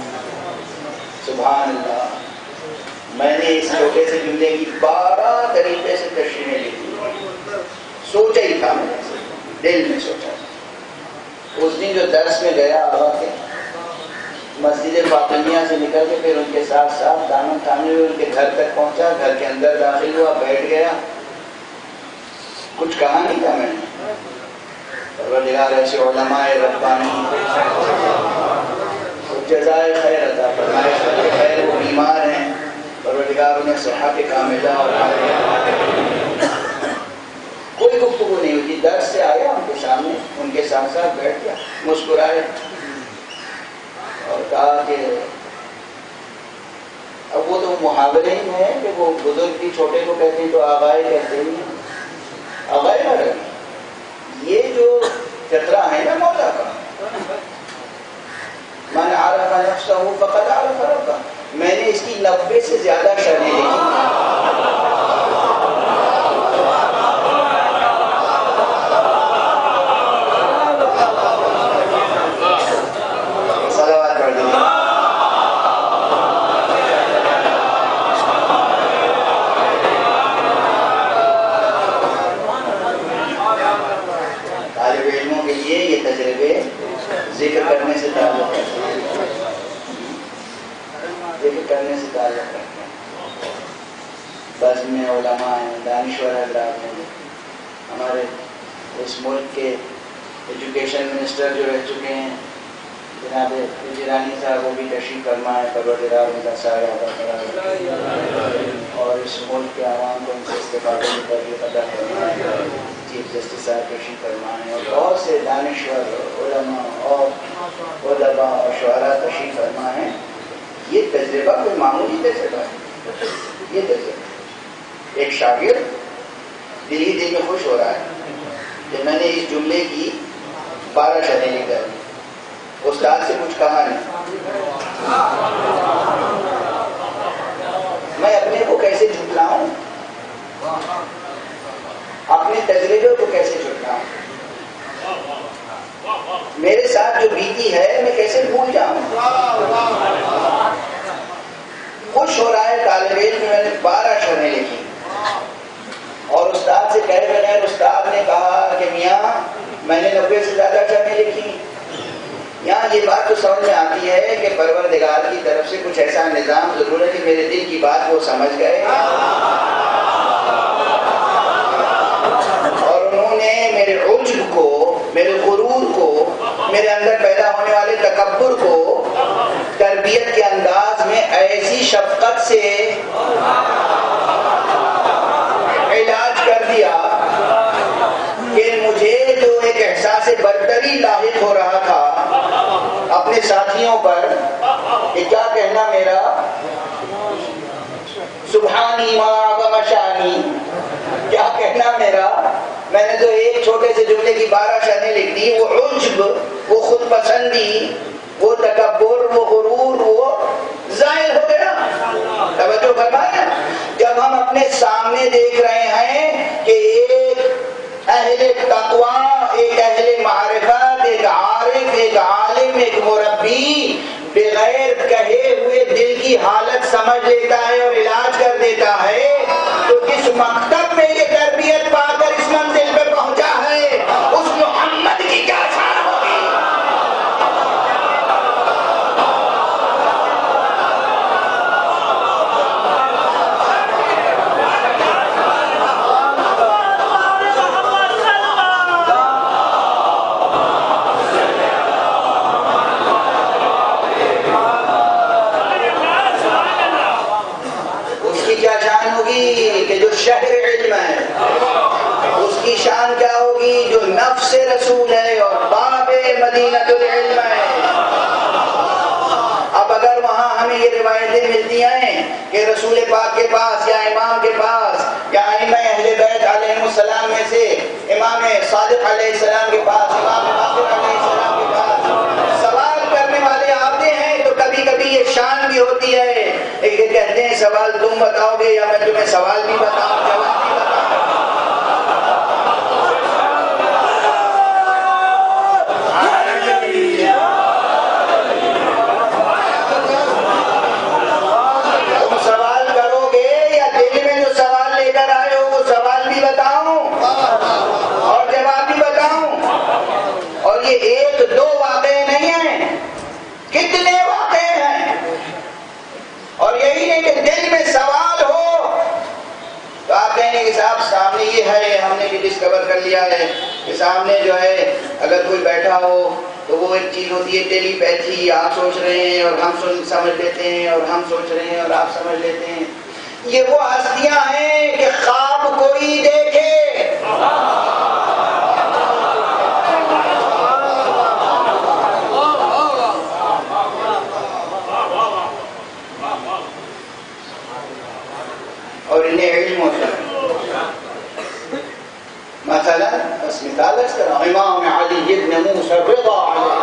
سبحان اللہ. میں نے اس چھوٹے سے جملے کی بارہ طریقے سے تشریحیں لکھی، سوچا ہی تھا میں نے، دل میں سوچا. اس دن جو درس میں گیا آبا کے مسجد فاطمیہ سے نکل کے پھر ان کے ساتھ ساتھ دامن تھامے ہوئے ان کے گھر تک پہنچا، گھر کے اندر داخل ہوا، بیٹھ گیا. کچھ کہا نہیں تھا میں نے. پروردگار ایسے علماء ربانی جزائے خیر عطا فرمائے، خیر وہ بیمار ہیں، پروردگار انہیں صحت کاملہ اور کوئی گفتگو نہیں ہوئی. درس سے آیا ان کے سامنے، ان کے ساتھ ساتھ بیٹھ گیا، مسکرائے اور کہا کہ اب وہ تو محاورے ہی ہے کہ وہ بزرگ بھی چھوٹے کو کہتے ہیں تو آبائے کہتے ہیں، آبائے نہ رہے. یہ جو چترا ہے نا مولا کا، من عرف نفسہ فقد عرف ربہ، میں نے اس کی نبے سے زیادہ شرحیں لکھی. صلوات پڑھ دیں. طالب علموں کے لیے یہ تجربے ذکر کرنے سے تعلق رکھتے ہیں، ذکر کرنے سے تعلق رکھتے ہیں. بس میں علماء ہیں، دانشور حضرات ہیں. ہمارے اس ملک کے ایجوکیشن منسٹر جو رہ چکے ہیں جناب جیلانی صاحب، وہ بھی تشریف فرما ہے، پروردگار ان کا سایہ برقرار رکھے اور اس ملک کے عوام کو ان سے استفادے کی توفیق عطا فرمائے. چیف جسٹس صاحب تشریف فرمائے اور بہت سے دانشور علماء اور ادباء اور شعراء تشریف فرمائے. یہ تجربہ کوئی معمولی تجربہ ہے. یہ تجربہ ایک شاگرد دل ہی دل میں خوش ہو رہا ہے کہ میں نے اس جملے کی بارہ شرحیں لکھ کر استاد سے کچھ کہا نہیں. میں اپنے کو کیسے جھٹلاؤں، اپنے تجربے کو کیسے جھٹلاؤں، میرے ساتھ جو بیتی ہے میں کیسے بھول جاؤں. خوش ہو رہا ہے طالب علم میں نے بارہ شرحیں لکھی اور استاد سے کہے بغیر استاد نے کہا کہ میاں میں نے نبے سے زیادہ شرحیں لکھی. یہاں یہ بات تو سمجھ میں آتی ہے کہ پروردگار کی طرف سے کچھ ایسا نظام ضرور ہے کہ میرے دل کی بات وہ سمجھ گئے اور انہوں نے میرے عجب کو، میرے غرور کو، میرے اندر پیدا ہونے والے تکبر کو تربیت کے انداز میں ایسی شفقت سے علاج کر دیا کہ مجھے جو ایک احساس برتری لاحق ہو رہا تھا اپنے ساتھیوں پر کہ کیا کہنا میرا، سبحانی ما عظم شانی، کیا کہنا میرا. میں نے تو ایک چھوٹے سے جملے کی بارہ شرحیں لکھ دی. وہ عجب، وہ خود پسندی، وہ تکبر، وہ غرور، وہ ظاہر ہو گیا. توجہ فرمائیں، جب ہم اپنے سامنے دیکھ رہے ہیں کہ ایک اہل تقوی، ایک اہل معرفت، ایک عارف، ایک عالم، ایک مربی بغیر کہے ہوئے دل کی حالت سمجھ لیتا ہے اور علاج کر دیتا ہے، تو جس مکتب میں یہ تربیت پا کر اس منزل پہ پہنچا ہے اس محمد کی کیا شان ہوگی. کہ جو شہر علم ہے اس کی شان کیا ہوگی، جو نفس رسول ہے اور باب مدینۃ العلم ہے. اب اگر وہاں ہمیں یہ روایتیں ملتی ہیں کہ رسول پاک کے پاس یا امام کے پاس یا ائمہ اہل بیت علیہ السلام میں سے امام صادق علیہ السلام کے پاس، امام باقر علیہ السلام کے پاس سوال کرنے والے آتے ہیں تو کبھی کبھی یہ شان بھی ہوتی ہے کہ کہتے ہیں سوال تم بتاؤ گے یا میں تمہیں سوال بھی بتاؤں، جواب بھی بتاؤں. ہیں کہ صاحب سامنے یہ ہے، ہم نے بھی ڈسکور کر لیا ہے کہ سامنے جو ہے اگر کوئی بیٹھا ہو تو وہ ایک چیز ہوتی ہے ٹیلی پیتھی، آپ سوچ رہے ہیں اور ہم سن سمجھ لیتے ہیں، اور ہم سوچ رہے ہیں اور آپ سمجھ لیتے ہیں. یہ وہ ہستیاں ہیں کہ خواب کوئی دیکھے اور انہیں علم ہوتا ہے. مثلا بس مثال اس طرح امام علی ابن موسیٰ رضا علیہ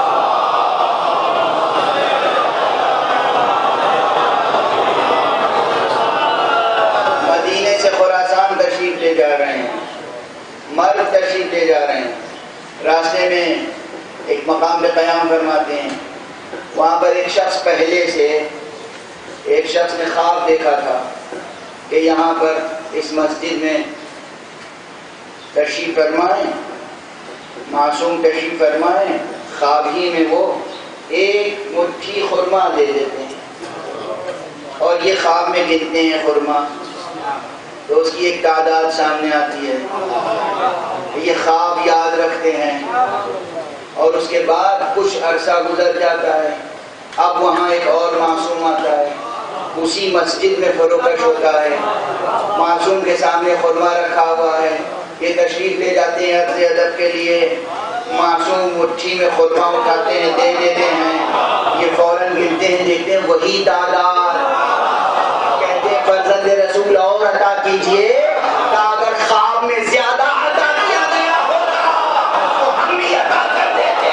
مدینے سے خراسان تشریف لے جا رہے ہیں، مرو تشریف لے جا رہے ہیں. راستے میں ایک مقام پہ قیام فرماتے ہیں. وہاں پر ایک شخص پہلے سے ایک شخص نے خواب دیکھا تھا کہ یہاں پر اس مسجد میں تشریف فرمائیں، معصوم تشریف فرمائیں. خواب ہی میں وہ ایک مٹھی خرما دے دیتے ہیں اور یہ خواب میں گنتے ہیں خرما، تو اس کی ایک تعداد سامنے آتی ہے. یہ خواب یاد رکھتے ہیں اور اس کے بعد کچھ عرصہ گزر جاتا ہے. اب وہاں ایک اور معصوم آتا ہے، اسی مسجد میں فروخت ہوتا ہے، معصوم کے سامنے خرما رکھا ہوا ہے. یہ تشریف لے جاتے ہیں عرض ادب کے لیے. معصوم مٹھی میں خرما اٹھاتے ہیں، دے دیتے ہیں. یہ فوراً گنتے ہیں، دیکھتے ہیں وہی تعداد. کہتے ہیں فرزند رسول اور عطا کیجئے، اگر خواب میں زیادہ عطا کیا گیا ہوتا تو ہم بھی عطا کر دیتے.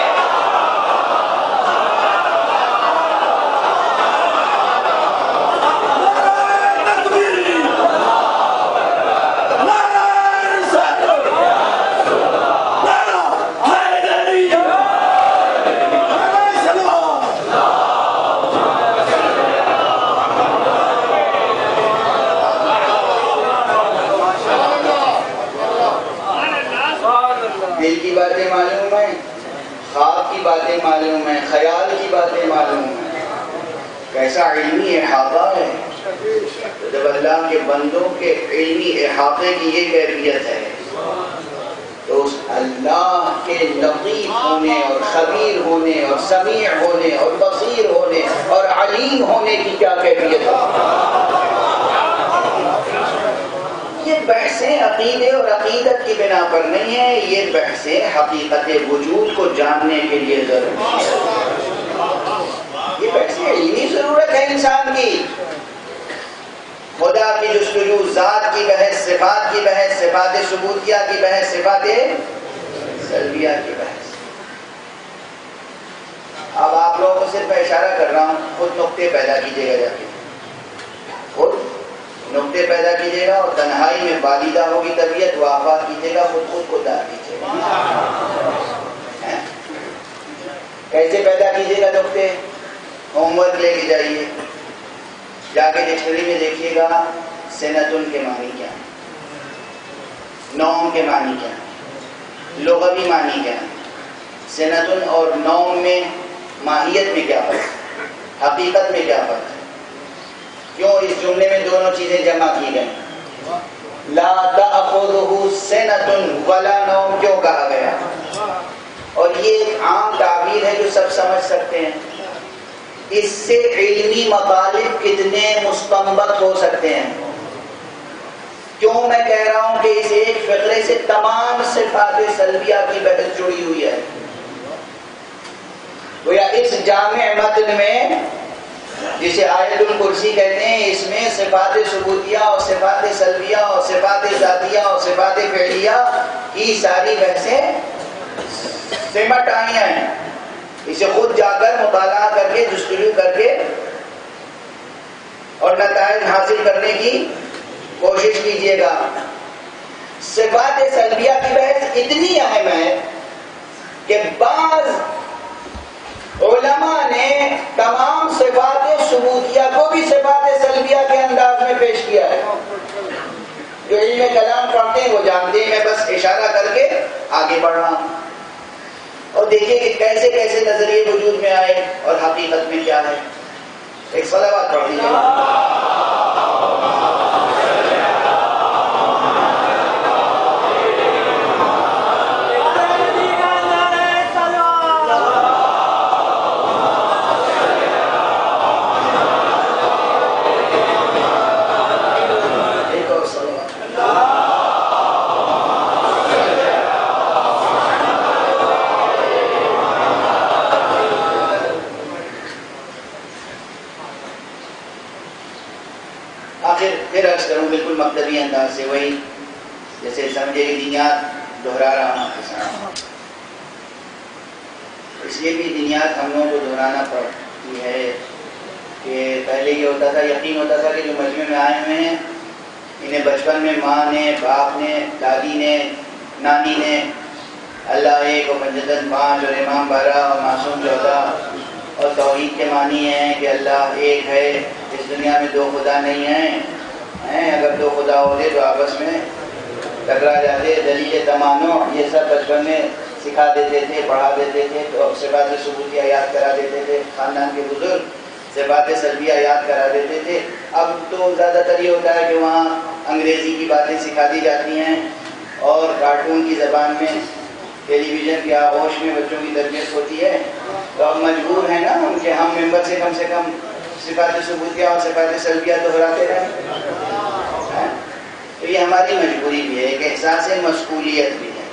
دل کی باتیں معلوم ہیں، خواب کی باتیں معلوم ہیں، خیال کی باتیں معلوم ہیں. کیسا علمی احاطہ ہے. جب اللہ کے بندوں کے علمی احاطے کی یہ کیفیت ہے تو اس اللہ کے لطیف ہونے اور خبیر ہونے اور سمیع ہونے اور بصیر ہونے اور علیم ہونے کی کیا کیفیت ہے. یہ بحثیں عقیدے اور عقیدت کی بنا پر نہیں ہے، یہ بحثیں حقیقت وجود کو جاننے کے لیے ضروری ہے. یہ بحثیں علمی ضرورت ہے انسان کی. خدا کی جستجو، ذات کی بحث، صفات کی بحث، صفات ثبوتیہ کی بحث، صفات سلبیہ کی بحث. اب آپ لوگوں کو صرف میں اشارہ کر رہا ہوں، خود نقطے پیدا کیجیے گا. جا کے خود نقطے پیدا کیجیے گا اور تنہائی میں بالیدہ ہوگی طبیعت، وافات کیجیے گا، خود خود کو دار کیجیے گا. کیسے پیدا کیجیے گا نقطے؟ ہوم ورک لے کے جائیے، جا کے ڈکشنری میں دیکھیے گا سنتن کے معنی کیا ہے، نوم کے معنی کیا ہے، لغوی معنی کیا ہے. سنتن اور نوم میں ماہیت میں کیا فرق ہے، حقیقت میں کیا فرق ہے؟ کیوں اس جملے میں دونوں چیزیں جمع کی گئیں؟ لا تأخذہ سنۃ ولا نوم کیوں کہا گیا؟ اور یہ ایک عام تعبیر ہے جو سب سمجھ سکتے ہیں. اس سے علمی مطالب کتنے مستنبط ہو سکتے ہیں. کیوں میں کہہ رہا ہوں کہ اس ایک فقرے سے تمام صفات سلبیہ کی بحث جڑی ہوئی ہے. گویا اس جامع متن میں جسے آیت الکرسی کہتے ہیں، اس میں صفات ثبوتیہ اور صفات سلبیہ اور صفات ذاتیہ اور صفات فعلیہ کی ساری بحثیں سمٹ آئی ہیں. اسے خود جا کر مطالعہ کر کے جستجو کر کے اور نتائج حاصل کرنے کی کوشش کیجیے گا. صفات سلبیہ کی بحث اتنی اہم ہے کہ بعض علماء نے تمام صفات ثبوتیہ کو بھی صفات سلبیہ کے انداز میں پیش کیا ہے. جو علم کلام پڑھتے ہیں وہ جانتے ہیں، میں بس اشارہ کر کے آگے بڑھ رہا ہوں. اور دیکھیے کہ کیسے کیسے نظریے وجود میں آئے اور حقیقت میں کیا ہے. ایک صلوات پڑھ لیجیے. بنیاد سے وہی جیسے سمجھے کہ دنیات دہرا رہا ہوں کسان، اس لیے بھی دنیات ہم لوگوں کو دہرانا پڑتی ہے کہ پہلے یہ ہوتا تھا، یقین ہوتا تھا کہ جو مجمع میں آئے ہوئے ہیں انہیں بچپن میں ماں نے، باپ نے، دادی نے، نانی نے اللہ ایک اور مجدد پانچ اور امام بارہ اور معصوم چودہ اور توحید کے معنی ہیں کہ اللہ ایک ہے، اس دنیا میں دو خدا نہیں ہیں، اگر دو خدا ہوتے تو آپس میں ٹکرا جاتے، دلیل تمانو یہ سب بچپن میں سکھا دیتے تھے، پڑھا دیتے تھے، تو صفات ثبوتیہ یاد کرا دیتے تھے، خاندان کے بزرگ صفات سلبیہ یاد کرا دیتے تھے۔ اب تو زیادہ تر یہ ہوتا ہے کہ وہاں انگریزی کی باتیں سکھا دی جاتی ہیں اور کارٹون کی زبان میں ٹیلی ویژن کے آغوش میں بچوں کی تربیت ہوتی ہے، تو اب مجبور ہیں نا ہم کہ ہم ممبر سے کم سے کم صفات ثبوتیہ اور صفات سلبیہ دہراتے رہیں، تو یہ ہماری مجبوری بھی ہے، ایک احساس مسئولیت بھی ہے۔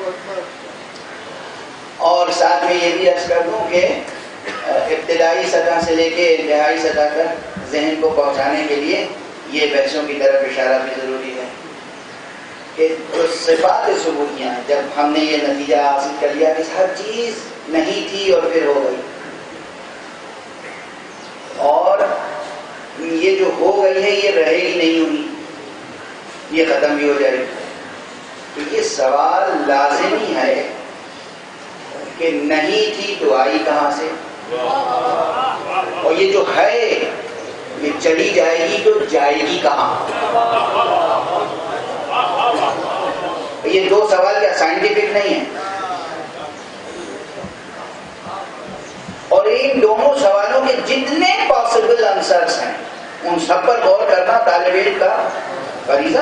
اور ساتھ میں یہ بھی عرض کر دوں کہ ابتدائی سطح سے لے کے انتہائی سطح تک ذہن کو پہنچانے کے لیے یہ بحثوں کی طرف اشارہ بھی ضروری ہے کہ جو صفات ثبوتیاں ہیں، جب ہم نے یہ نتیجہ حاصل کر لیا کہ ہر چیز نہیں تھی اور پھر ہو گئی، اور یہ جو ہو گئی ہے یہ رہے گی نہیں ہوگی، یہ ختم بھی ہو جائے گی، تو یہ سوال لازمی ہے کہ نہیں تھی تو آئی کہاں سے، اور یہ جو ہے یہ چلی جائے گی تو جائے گی کہاں۔ یہ دو سوال کیا سائنٹیفک نہیں ہیں، اور ان دونوں سوالوں کے جتنے پاسبل آنسرز ہیں ان سب پر غور کرنا طالب علم کا فریضہ۔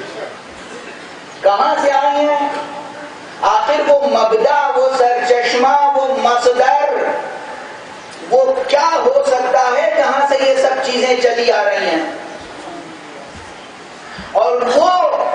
کہاں سے آئی ہیں، آخر وہ مبدا، وہ سرچشمہ، وہ مصدر، وہ کیا ہو سکتا ہے جہاں سے یہ سب چیزیں چلی آ رہی ہیں، اور وہ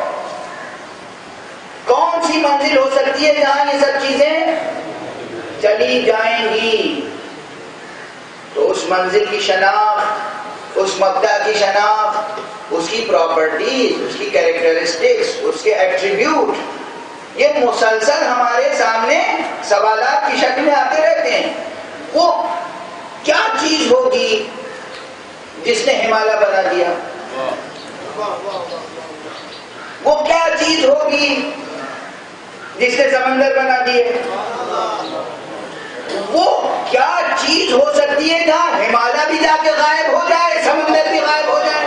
کون سی منزل ہو سکتی ہے جہاں یہ سب چیزیں چلی جائیں گی۔ تو اس منزل کی شناخت، اس مبدا کی شناخت، اس کی پراپرٹیز، اس کی کیریکٹرسٹکس، اس کے ایٹریبیوٹ، یہ مسلسل ہمارے سامنے سوالات کی شکل میں آتے رہتے ہیں۔ وہ کیا چیز ہوگی جس نے ہمالیہ بنا دیا، وہ کیا چیز ہوگی جس نے سمندر بنا دیے، وہ کیا چیز ہو سکتی ہے جہاں ہمالیہ بھی جا کے غائب ہو جائے، سمندر بھی غائب ہو جائے۔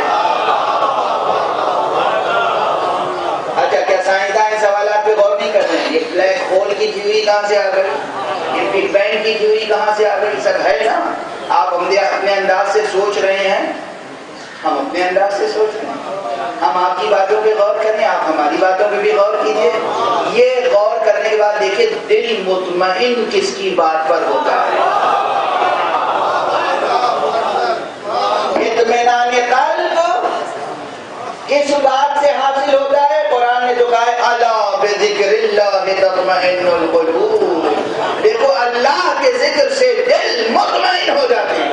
اچھا، کیا سائنسداں ان سوالات پہ غور نہیں کر رہے ہیں؟ یہ بلیک ہول کی تھیوری کہاں سے آ گئی، یہ بگ بینگ کی تھیوری کہاں سے آ گئی، سب ہے نا۔ آپ اپنے انداز سے سوچ رہے ہیں، ہم اپنے انداز سے سوچ رہے ہیں، ہم آپ کی باتوں پہ غور کریں، آپ ہماری باتوں پہ بھی غور کیجئے۔ یہ غور کرنے کے بعد دیکھیے دل مطمئن کس کی بات پر ہوتا ہے، اطمینان قلب کس بات سے حاصل ہوتا ہے؟ قرآن نے جو کہا ہے الا بذکر اللہ تطمئن القلوب، دیکھو اللہ کے ذکر سے دل مطمئن ہو جاتے ہیں۔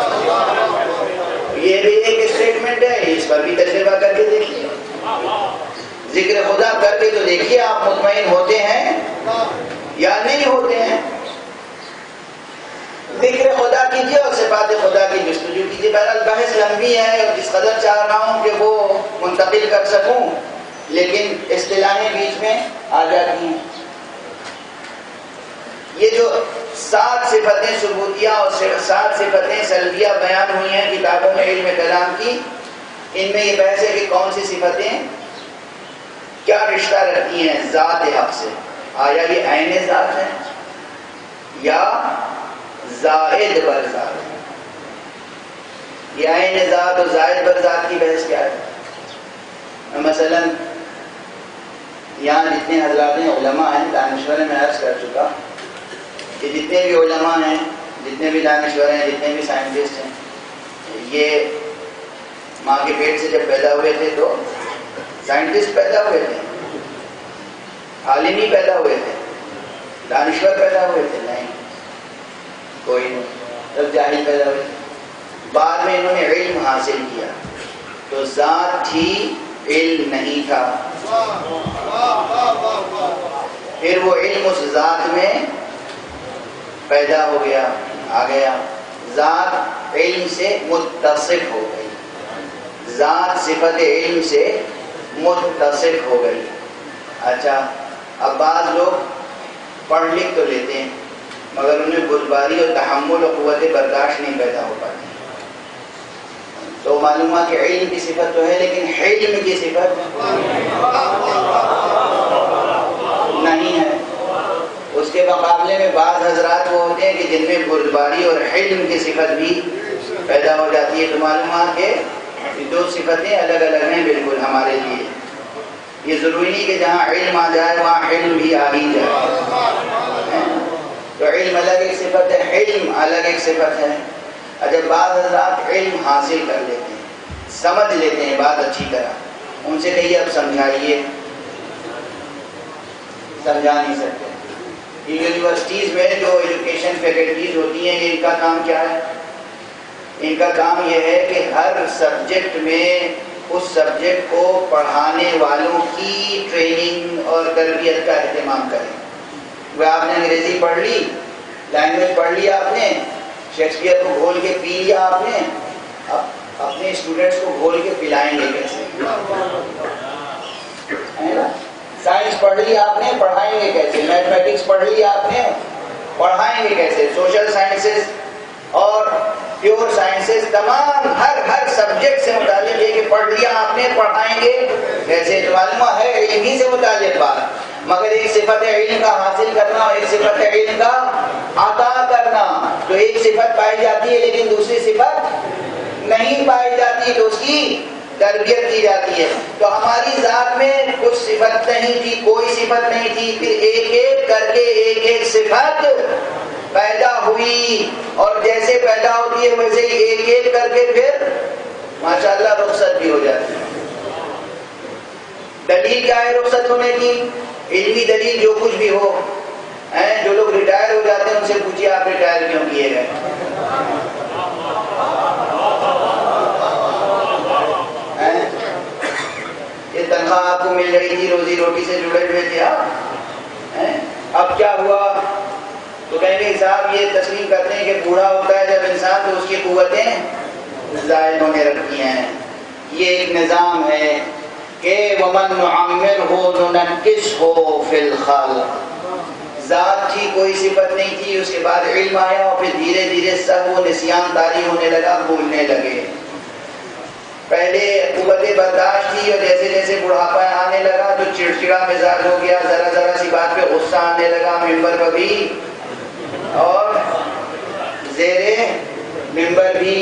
یہ بھی ایک اسٹیٹمنٹ ہے، اس پر بھی تجربہ کر کے دیکھیے، ذکر خدا کر کے تو دیکھیے آپ مطمئن ہوتے ہیں یا نہیں ہوتے ہیں۔ ذکر خدا کیجیے اور صفات خدا کی جستجو کیجیے۔ بہرحال بحث لمبی ہے اور جس قدر چاہ رہا ہوں کہ وہ منتقل کر سکوں، لیکن اصطلاحیں بیچ میں آ جاتی ہیں۔ یہ جو سات صفتیں ثبوتیہ اور سات صفتیں سلبیہ بیان ہوئی ہیں کتابوں میں علم کلام کی، ان میں یہ بحث ہے کہ کون سی صفتیں کیا رشتہ رکھتی ہیں ذات حق سے، آیا یہ عین ذات ہے یا زائد بر ذات ہے؟ یہ عین ذات اور زائد بر ذات کی بحث کیا ہے؟ مثلا یہاں جتنے حضرات ہیں علماء ہیں، دانشور میں عرض کر چکا کہ جتنے بھی علماء ہیں، جتنے بھی دانشور ہیں، جتنے بھی سائنٹسٹ ہیں، یہ ماں کے پیٹ سے جب پیدا ہوئے تھے تو سائنٹسٹ پیدا ہوئے تھے، عالمی پیدا ہوئے تھے، دانشور پیدا ہوئے تھے؟ نہیں، کوئی نہیں، سب جاہل پیدا ہوئے تھے۔ بعد میں انہوں نے علم حاصل کیا تو ذات تھی علم نہیں تھا، پھر وہ علم اس ذات میں پیدا ہو گیا، آ گیا، ذات علم سے متصف ہو گئی، ذات صفت علم سے متصف ہو گئی۔ اچھا، اب بعض لوگ پڑھ لکھ تو لیتے ہیں مگر انہیں بردباری اور تحمل اور قوت برداشت نہیں پیدا ہو پاتی، تو معلوم ہے کہ علم کی صفت تو ہے لیکن حلم کی صفت نہیں ہے۔ اس کے مقابلے میں بعض حضرات وہ ہوتے ہیں کہ جن میں بردباری اور حلم کی صفت بھی پیدا ہو جاتی ہے، تو معلوم ہے کہ دو صفتیں الگ الگ ہیں بالکل ہمارے لیے۔ یہ ضروری نہیں کہ جہاں علم آ جائے وہاں حلم بھی آ ہی جائے، تو علم الگ ایک صفت ہے، حلم الگ ایک صفت ہے۔ جب بعض حضرات علم حاصل کر لیتے ہیں، سمجھ لیتے ہیں بات اچھی طرح، ان سے کہیے اب سمجھائیے، سمجھا نہیں سکتے۔ یونیورسٹیز میں جو ایجوکیشن فیکلٹیز ہوتی ہیں، ان کا کام کیا ہے؟ ان کا کام یہ ہے کہ ہر سبجیکٹ میں اس سبجیکٹ کو پڑھانے والوں کی ٹریننگ اور تربیت کا اہتمام کریں۔ وہ آپ نے انگریزی پڑھ لی، لینگویج پڑھ لی، آپ نے شیکسپیئر کو گھول کے پی لیا، آپ نے اب اپنے اسٹوڈنٹس کو گھول کے پلائیں گے کیسے؟ سائنس پڑھ لی آپ نے، پڑھائیں گے کیسے؟ میتھمیٹکس پڑھ لی آپ نے، پڑھائیں گے کیسے؟ سوشل سائنسز اور پیور سائنسز، تمام ہر ہر سبجیکٹ سے متعلق یہ کہ پڑھ لیا آپ نے، پڑھائیں گے کیسے؟ تو معلوم ہے علم ہی سے متعلق بات، مگر ایک صفت علم کا حاصل کرنا اور ایک صفت علم کا عطا کرنا، تو ایک صفت پائی جاتی ہے لیکن دوسری صفت نہیں پائی جاتی، تو اس کی تربیت کی جاتی ہے۔ تو ہماری ذات میں کچھ صفت نہیں تھی، کوئی صفت نہیں تھی، پھر ایک ایک کر کے ایک ایک صفت پیدا ہوئی، اور جیسے پیدا ہوتی ہے ویسے ہی ایک ایک کر کے پھر ماشاءاللہ رخصت بھی ہو جاتی ہے۔ دلیل کیا ہے رخصت ہونے کی؟ علمی دلیل جو کچھ بھی ہو، جو لوگ ریٹائر ہو جاتے ہیں ان سے پوچھیے آپ ریٹائر کیوں کیے گئے؟ یہ تنخواہ آپ کو مل رہی تھی، روزی روٹی سے جڑے ہوئے تھے آپ، اب کیا ہوا؟ تو کہیں گے صاحب یہ تسلیم کرتے ہیں کہ بوڑھا ہوتا ہے جب انسان تو اس کی قوتیں زائد ہونے لگتی ہیں۔ یہ ایک نظام ہے کہ وَمَن نُعَمِّرْهُ نُنَكِّسْهُ فِي الْخَلْقِ، ذات تھی کوئی صفت نہیں تھی، اس کے بعد علم آیا اور پھر دھیرے دھیرے سب وہ نسیان طاری ہونے لگا، بھولنے لگے۔ پہلے قوت برداشت تھی اور جیسے جیسے بڑھاپا آنے لگا تو چڑچڑا مزاج ہو گیا، ذرا ذرا سی بات پہ غصہ آنے لگا، ممبر پر بھی اور زیر ممبر بھی،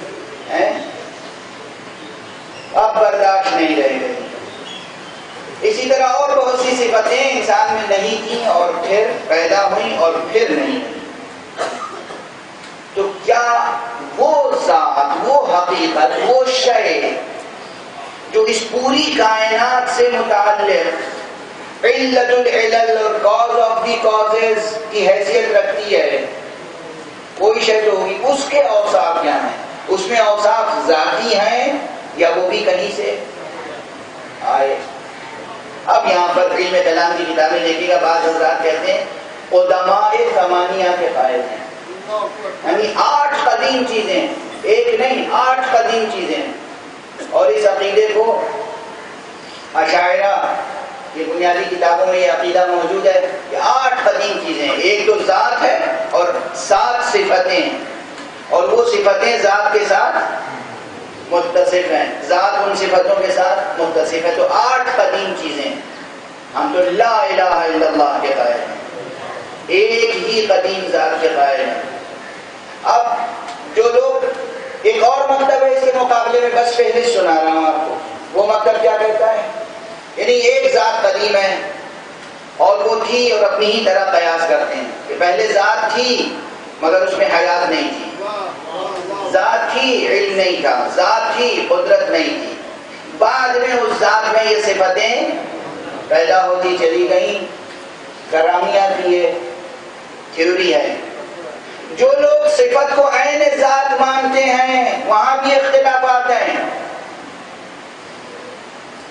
اب برداشت نہیں رہ گئی۔ اسی طرح اور بہت سی صفتیں انسان میں نہیں تھیں اور پھر پیدا ہوئیں اور پھر نہیں ہوئیں۔ تو کیا وہ ذات، وہ حقیقت، وہ شے جو اس پوری کائنات سے متعلق علت العلل اور کاز آف دی کازز کی حیثیت رکھتی ہے، کوئی شے تو ہوگی، اس کے اوصاف کیا ہیں؟ اس میں اوصاف ذاتی ہیں یا وہ بھی کہیں سے آئے؟ اب یہاں پر علم کلام کی کتابیں دیکھیے گا، بعض حضرات کہتے ہیں قدماء ثمانیہ کے قائل ہیں، یعنی آٹھ قدیم چیزیں، ایک نہیں آٹھ قدیم چیزیں، اور اس عقیدے کو اشاعرہ یہ بنیادی کتابوں میں یہ عقیدہ موجود ہے کہ آٹھ قدیم چیزیں، ایک تو ذات ہے اور سات صفتیں، اور وہ صفتیں ذات کے ساتھ متصف ہیں، ذات ان صفتوں کے ساتھ متصف ہے، تو آٹھ قدیم چیزیں۔ ہم تو لا الہ الا اللہ کے قائل ہیں، ایک ہی قدیم ذات کے قائل ہیں۔ اب جو لوگ، ایک اور مکتب ہے اس کے مقابلے میں، بس فہرست سنا رہا ہوں آپ کو، وہ مکتب کیا کہتا ہے؟ یعنی ایک ذات قدیم ہے اور وہ تھی اور اپنی ہی طرح قیاس کرتے ہیں کہ پہلے ذات تھی مگر اس میں حیات نہیں تھی، ذات تھی علم نہیں تھا، ذات تھی قدرت نہیں تھی، بعد میں اس ذات میں یہ صفتیں پیدا ہوتی چلی گئیں۔ کرامیہ کی یہ تھیوری ہے۔ جو لوگ صفت کو عین ذات مانتے ہیں وہاں بھی اختلافات ہیں،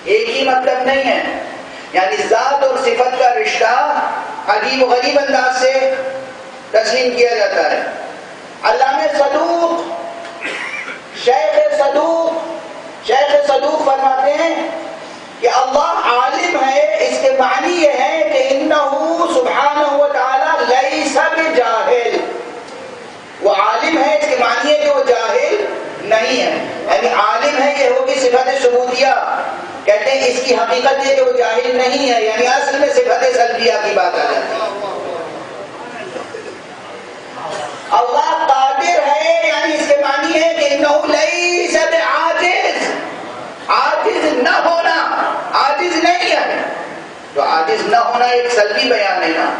ایک ہی مطلب نہیں ہے. یعنی ذات اور صفت کا رشتہ عجیب و غریب انداز سے تسلیم کیا جاتا ہے. علامہ صدوق شیخ صدوق شیخ صدوق فرماتے ہیں کہ اللہ عالم ہے، اس کے معنی یہ ہے کہ انہو سبحانہ و تعالی لیس بجاہل. وہ عالم ہے، اس کے معنی ہے کہ وہ جاہل نہیں ہے. یعنی عالم ہے یہ ہوگی صفت ثبوتیہ. کہتے ہیں اس کی حقیقت یہ کہ وہ جاہل نہیں ہے، یعنی اصل میں صفت سلبیہ کی بات آ جاتی ہے. اللہ قادر ہے، یعنی اس کے معنی ہے کہ انہو لیس بعاجز. عاجز نہ ہونا، عاجز نہیں ہے. تو عاجز نہ ہونا ایک سلبی بیان ہے نا.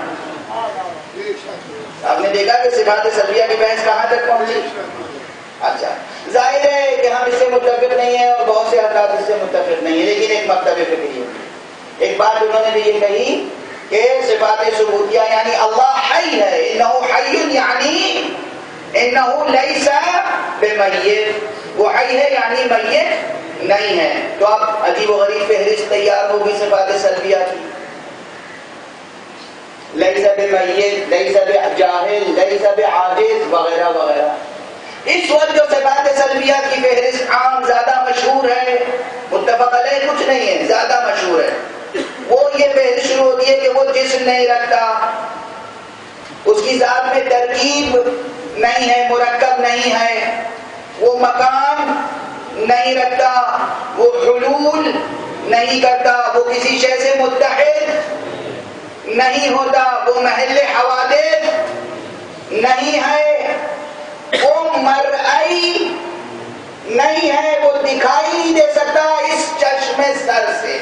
آپ نے دیکھا کہ صفات سلبیہ کی بحث کہاں تک پہنچی. اچھا ظاہر ہے کہ ہم اس سے متفق نہیں ہیں اور بہت سے حضرات اس سے متفق نہیں ہیں، لیکن ایک مکتب فکری ہے. ایک بات انہوں نے بھی یہ کہی کہ صفات ثبوتیہ یعنی اللہ حی ہے، انہو حی یعنی انہو لیس بمیت. وہ حی ہے یعنی میت نہیں ہے. تو اب عجیب و غریب فہرست تیار ہوگی صفات سلبیہ کی. لیس بمیت، لیس بجاہل، لیس بعاجز وغیرہ وغیرہ. اس وقت جو صفات سلبیہ کی فہرست عام زیادہ مشہور ہے، متفق علیہ کچھ نہیں ہے، زیادہ مشہور ہے، وہ یہ فہرست شروع ہوتی ہے کہ وہ جسم نہیں رکھتا، اس کی ذات میں ترکیب نہیں ہے، مرکب نہیں ہے، وہ مقام نہیں رکھتا، وہ حلول نہیں کرتا، وہ کسی شے سے متحد نہیں ہوتا، وہ محل حوادث نہیں ہے، وہ مرئی نہیں ہے، وہ دکھائی نہیں دے سکتا اس چشم سر سے.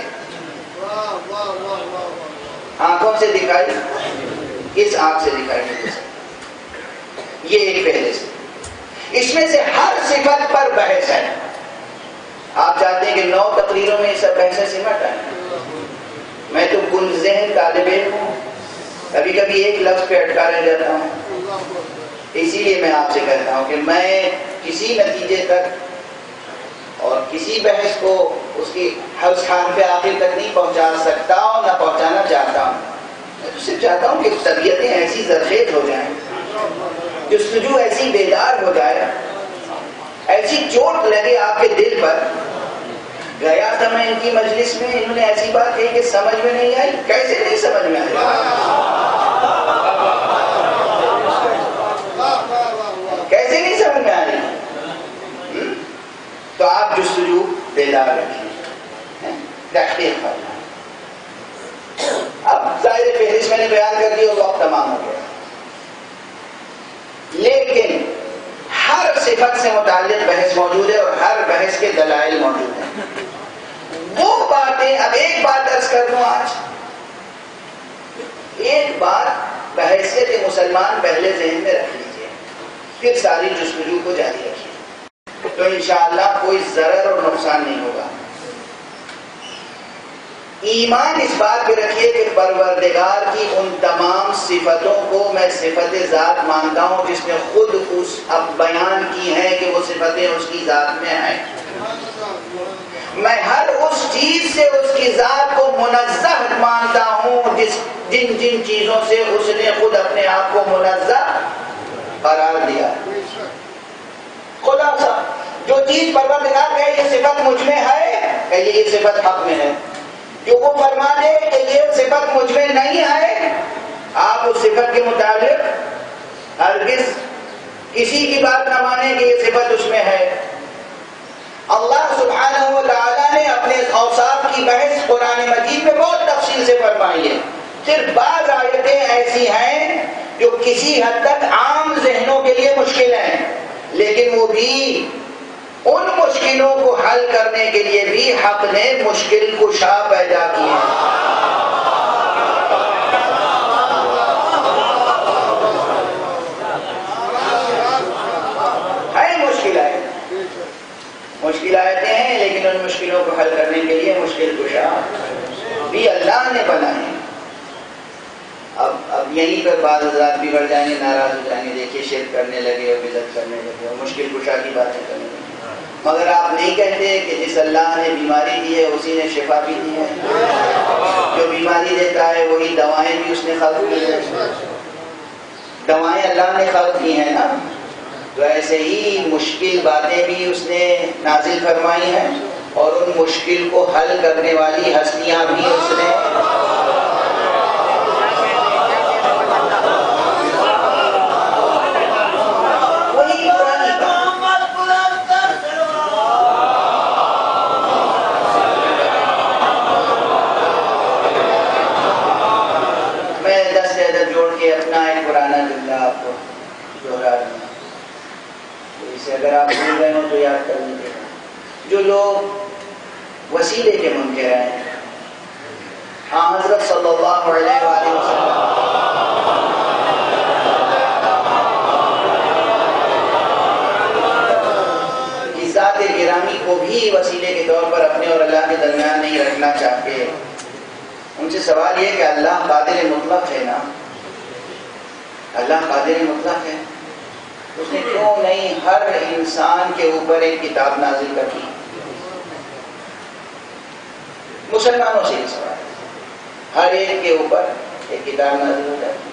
آنکھوں سے دکھائی، اس آنکھ سے دکھائی نہیں دے سکتا. یہ ایک فہرست. اس میں سے ہر صفت پر بحث ہے. آپ چاہتے ہیں کہ نو تقریروں میں یہ سب بحثیں سمٹ آئیں. میں تو کن ذہن طالب علم ہوں، کبھی کبھی ایک لفظ پہ اٹکا رہ جاتا ہوں. اسی لیے میں آپ سے کہتا ہوں کہ میں کسی نتیجے تک اور کسی بحث کو اس کی حوض خان پہ آخر تک نہیں پہنچا سکتا اور نہ پہنچانا چاہتا ہوں. میں تو صرف چاہتا ہوں کہ طبیعتیں ایسی زرخیز ہو جائیں، جستجو ایسی بیدار ہو جائے، ایسی چوٹ لگے آپ کے دل پر. گیا تھا میں ان کی مجلس میں، انہوں نے ایسی بات کہی کہ سمجھ میں نہیں آئی. کیسے نہیں سمجھ میں آئی؟ کیسے نہیں سمجھ میں آ رہی؟ تو آپ جستجو بیدار رکھیں، تحقیق کرنا. اب ظاہر فہرست میں نے بیان کر دی اور وقت تمام ہو گیا. لیکن ہر صفت سے متعلق بحث موجود ہے اور ہر بحث کے دلائل موجود ہیں. وہ باتیں اب ایک بات عرض کر دوں آج، ایک بات بحیثیت مسلمان پہلے ذہن میں رکھ لیجئے، پھر ساری جستجو کو جاری رکھیے تو انشاءاللہ کوئی ضرر اور نقصان نہیں ہوگا. ایمان اس بات پہ رکھیے کہ پروردگار کی ان تمام صفتوں کو میں صفت ذات مانتا ہوں جس نے خود اس اب بیان کی ہے کہ وہ صفتیں اس کی ذات میں ہیں. میں ہر اس چیز سے اس کی ذات کو منزہ مانتا ہوں جس جن جن چیزوں سے اس نے خود اپنے آپ کو منزہ قرار دیا. خلاصہ جو چیز پروردگار کہے یہ صفت مجھ میں ہے، کہیے یہ صفت حق میں ہے. جو وہ فرما دے کہ یہ صفت مجھ میں نہیں ہے، آپ اس صفت کے متعلق ہرگز کسی کی بات نہ مانیں کہ یہ صفت اس میں ہے. اللہ سبحانہ و تعالیٰ نے اپنے اوصاف کی بحث قرآن مجید میں بہت تفصیل سے فرمائی ہے. صرف بعض آیتیں ایسی ہیں جو کسی حد تک عام ذہنوں کے لیے مشکل ہیں، لیکن وہ بھی ان مشکلوں کو حل کرنے کے لیے بھی حق نے مشکل کشا پیدا کی ہے. مشکل آیتیں ہیں لیکن ان مشکلوں کو حل کرنے کے لیے مشکل کشا بھی اللہ نے بنائے. اب اب یہیں پر بعض حضرات بگڑ جائیں گے، ناراض ہو جائیں گے، دیکھیے شرک کرنے لگے اور بدعت کرنے لگے اور مشکل کشا کی باتیں کرنے لگے. مگر آپ نہیں کہتے کہ جس اللہ نے بیماری دی ہے اسی نے شفا بھی دی ہے، جو بیماری دیتا ہے وہی دوائیں بھی اس نے خلق کی ہیں، دوائیں اللہ نے خلق کی ہیں نا، تو ایسے ہی مشکل باتیں بھی اس نے نازل فرمائی ہیں اور ان مشکل کو حل کرنے والی ہستیاں بھی اس نے اگر آپ بھول گئے ہو تو یاد کر لیجیے گا. جو لوگ وسیلے کے منکر ہیں، ہاں حضرت صلی اللہ علیہ وآلہ وسلم کی ذات گرامی کو بھی وسیلے کے طور پر اپنے اور اللہ کے درمیان نہیں رکھنا چاہتے. ان سے سوال یہ کہ اللہ قادر مطلق ہے نا، اللہ قادر مطلق ہے، اس نے کیوں نہیں ہر انسان کے اوپر ایک کتاب نازل کر دی؟ مسلمانوں سے یہ سوال ہے، ہر ایک کے اوپر ایک کتاب نازل ہو جائے،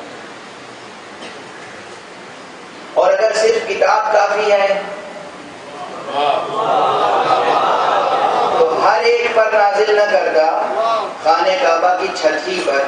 اور اگر صرف کتاب کافی ہے تو ہر ایک پر نازل نہ کرتا، خانہ کعبہ کی چھت ہی پر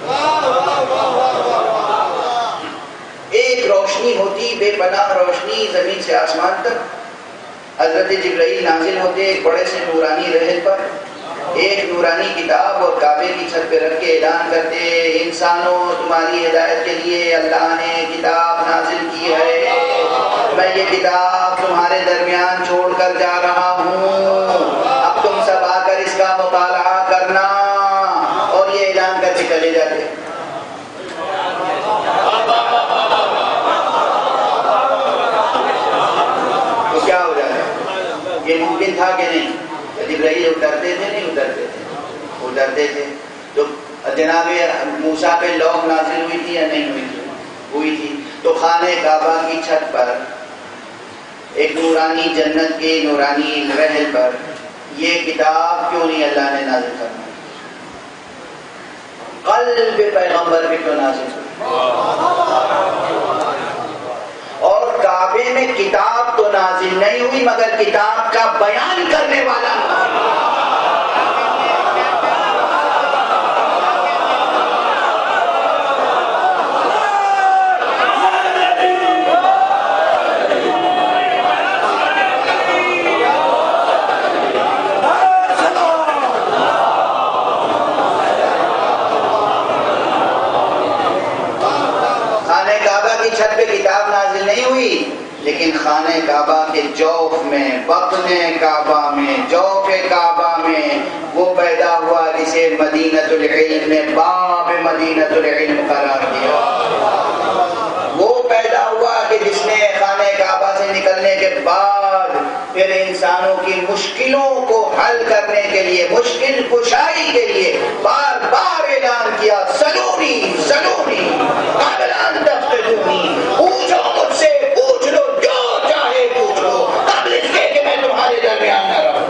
ایک روشنی ہوتی، بے پناہ روشنی زمین سے آسمان تک. حضرت جبرائیل نازل ہوتے ایک بڑے سے نورانی رحل پر، ایک نورانی کتاب اور کعبے کی چھت پہ رکھ کے اعلان کرتے، انسانوں تمہاری ہدایت کے لیے اللہ نے کتاب نازل کی ہے، میں یہ کتاب تمہارے درمیان چھوڑ کر جا رہا ہوں، اب تم سب آ کر اس کا مطالعہ کرنا، اور یہ اعلان کر کے چلے جاتے. تو کیا ہو جاتا؟ یہ ممکن تھا کہ نہیں؟ جبرائیل اترتے تھے نہیں اترتے تھے؟ اترتے تھے. تو جناب موسیٰ پہ لوح نازل ہوئی تھی یا نہیں ہوئی تھی؟ ہوئی تھی. تو خانہ کعبہ کی چھت پر ایک نورانی جنت کے نورانی رحل پر یہ کتاب کیوں نہیں اللہ نے نازل کرنا؟ قلب پیغمبر بھی تو نازل اور کعبے میں کتاب تو نازل نہیں ہوئی مگر کتاب کا بیان کرنے والا چھت پہ کتاب نازل نہیں ہوئی، لیکن خانہ کعبہ کے جوف میں، بطن کعبہ میں، جوف کعبہ میں وہ پیدا ہوا جسے مدینۃ العلم نے باب مدینۃ العلم قرار دیا. وہ پیدا ہوا کہ جس نے خانہ کعبہ سے نکلنے کے بعد پھر انسانوں کی مشکلوں کو حل کرنے کے لیے، مشکل کشائی کے لیے بار بار اعلان کیا، سلونی سلونی قبل ان تفتنونی، پوچھو مجھ سے، پوچھ لو جو چاہے پوچھ لو، قبل اس کے کہ میں تمہارے درمیان نہ رہوں.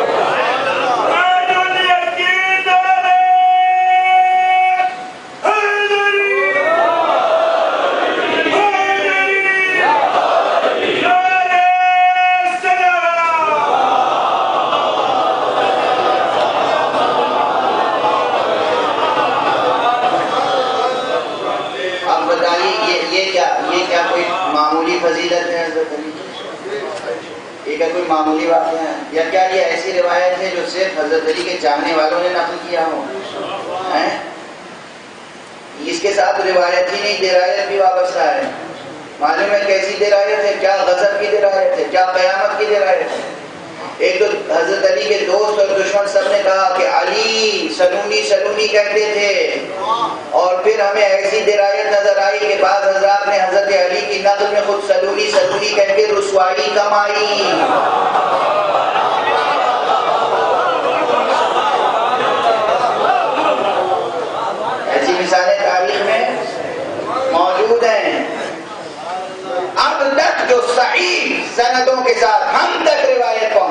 فضیلت ہے حضرت علی؟ یہ کیا کوئی معمولی واقعہ ہے یا کیا یہ ایسی روایت ہے جو صرف حضرت علی کے چاہنے والوں نے نقل کیا ہو؟ اس کے ساتھ روایت ہی نہیں، درایت بھی وابستہ ہے. معلوم ہے کیسی درایت ہے؟ کیا غضب کی درایت ہے، کیا قیامت کی درایت ہے. ایک تو حضرت علی کے دوست اور دشمن سب نے کہا کہ علی سلونی سلونی کہتے تھے، اور پھر ہمیں ایسی درایت نظر آئی کہ بعض حضرات نے حضرت علی کی نقل میں خود سلونی سلونی کہہ کے رسوائی کمائی. ایسی مثالیں تاریخ میں موجود ہیں. اب تک جو صحیح سندوں کے ساتھ ہم تک روایت پہنچ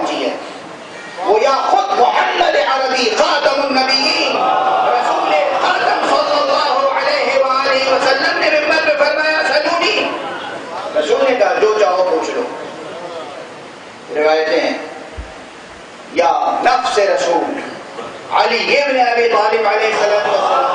نفس رسول علی ابن ابی طالب علیہ السلام.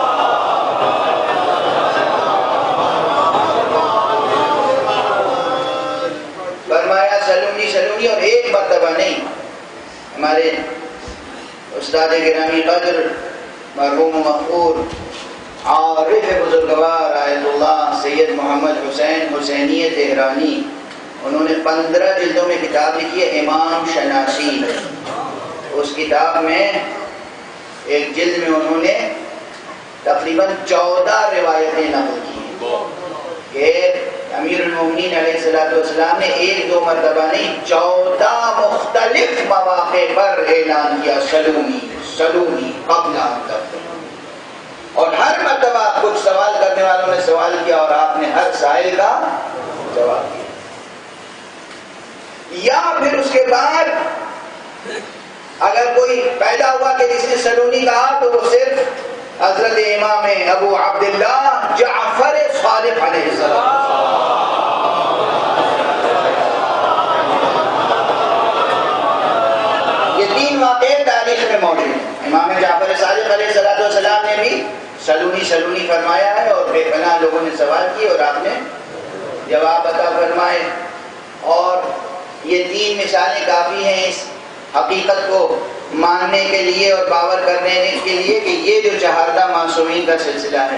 فرمایا سلونی سلونی، اور ایک مرتبہ نہیں. ہمارے استاد گرامی قدر مرحوم مغفور عارف بزرگوار آیت اللہ سید محمد حسین حسینی تہرانی، انہوں نے پندرہ جلدوں میں کتاب لکھی ہے امام شناسی. اس کتاب میں ایک جلد میں انہوں نے تقریباً چودہ روایتیں نقل کی ہیں کہ امیر المومنین علیہ السلام نے ایک دو مرتبہ نہیں چودہ مختلف مواقع پر اعلان کیا سلونی سلونی قبل ان تفضلوا، اور ہر مرتبہ کچھ سوال کرنے والوں نے سوال کیا اور آپ نے ہر سائل کا جواب دیا. یا پھر اس کے بعد اگر کوئی پیدا ہوا کہ جس نے سلونی کہا تو وہ صرف حضرت امام ابو عبداللہ جعفر صادق علیہ السلام. یہ تین واقعے تاریخ میں موجود ہیں. امام جعفر صادق علیہ السلام نے بھی سلونی سلونی فرمایا ہے اور بے پناہ لوگوں نے سوال کیے اور آپ نے جواب عطا فرمائے. اور یہ تین مثالیں کافی ہیں اس حقیقت کو ماننے کے لیے اور باور کرنے کے لیے کہ یہ جو چہاردہ معصومین کا سلسلہ ہے،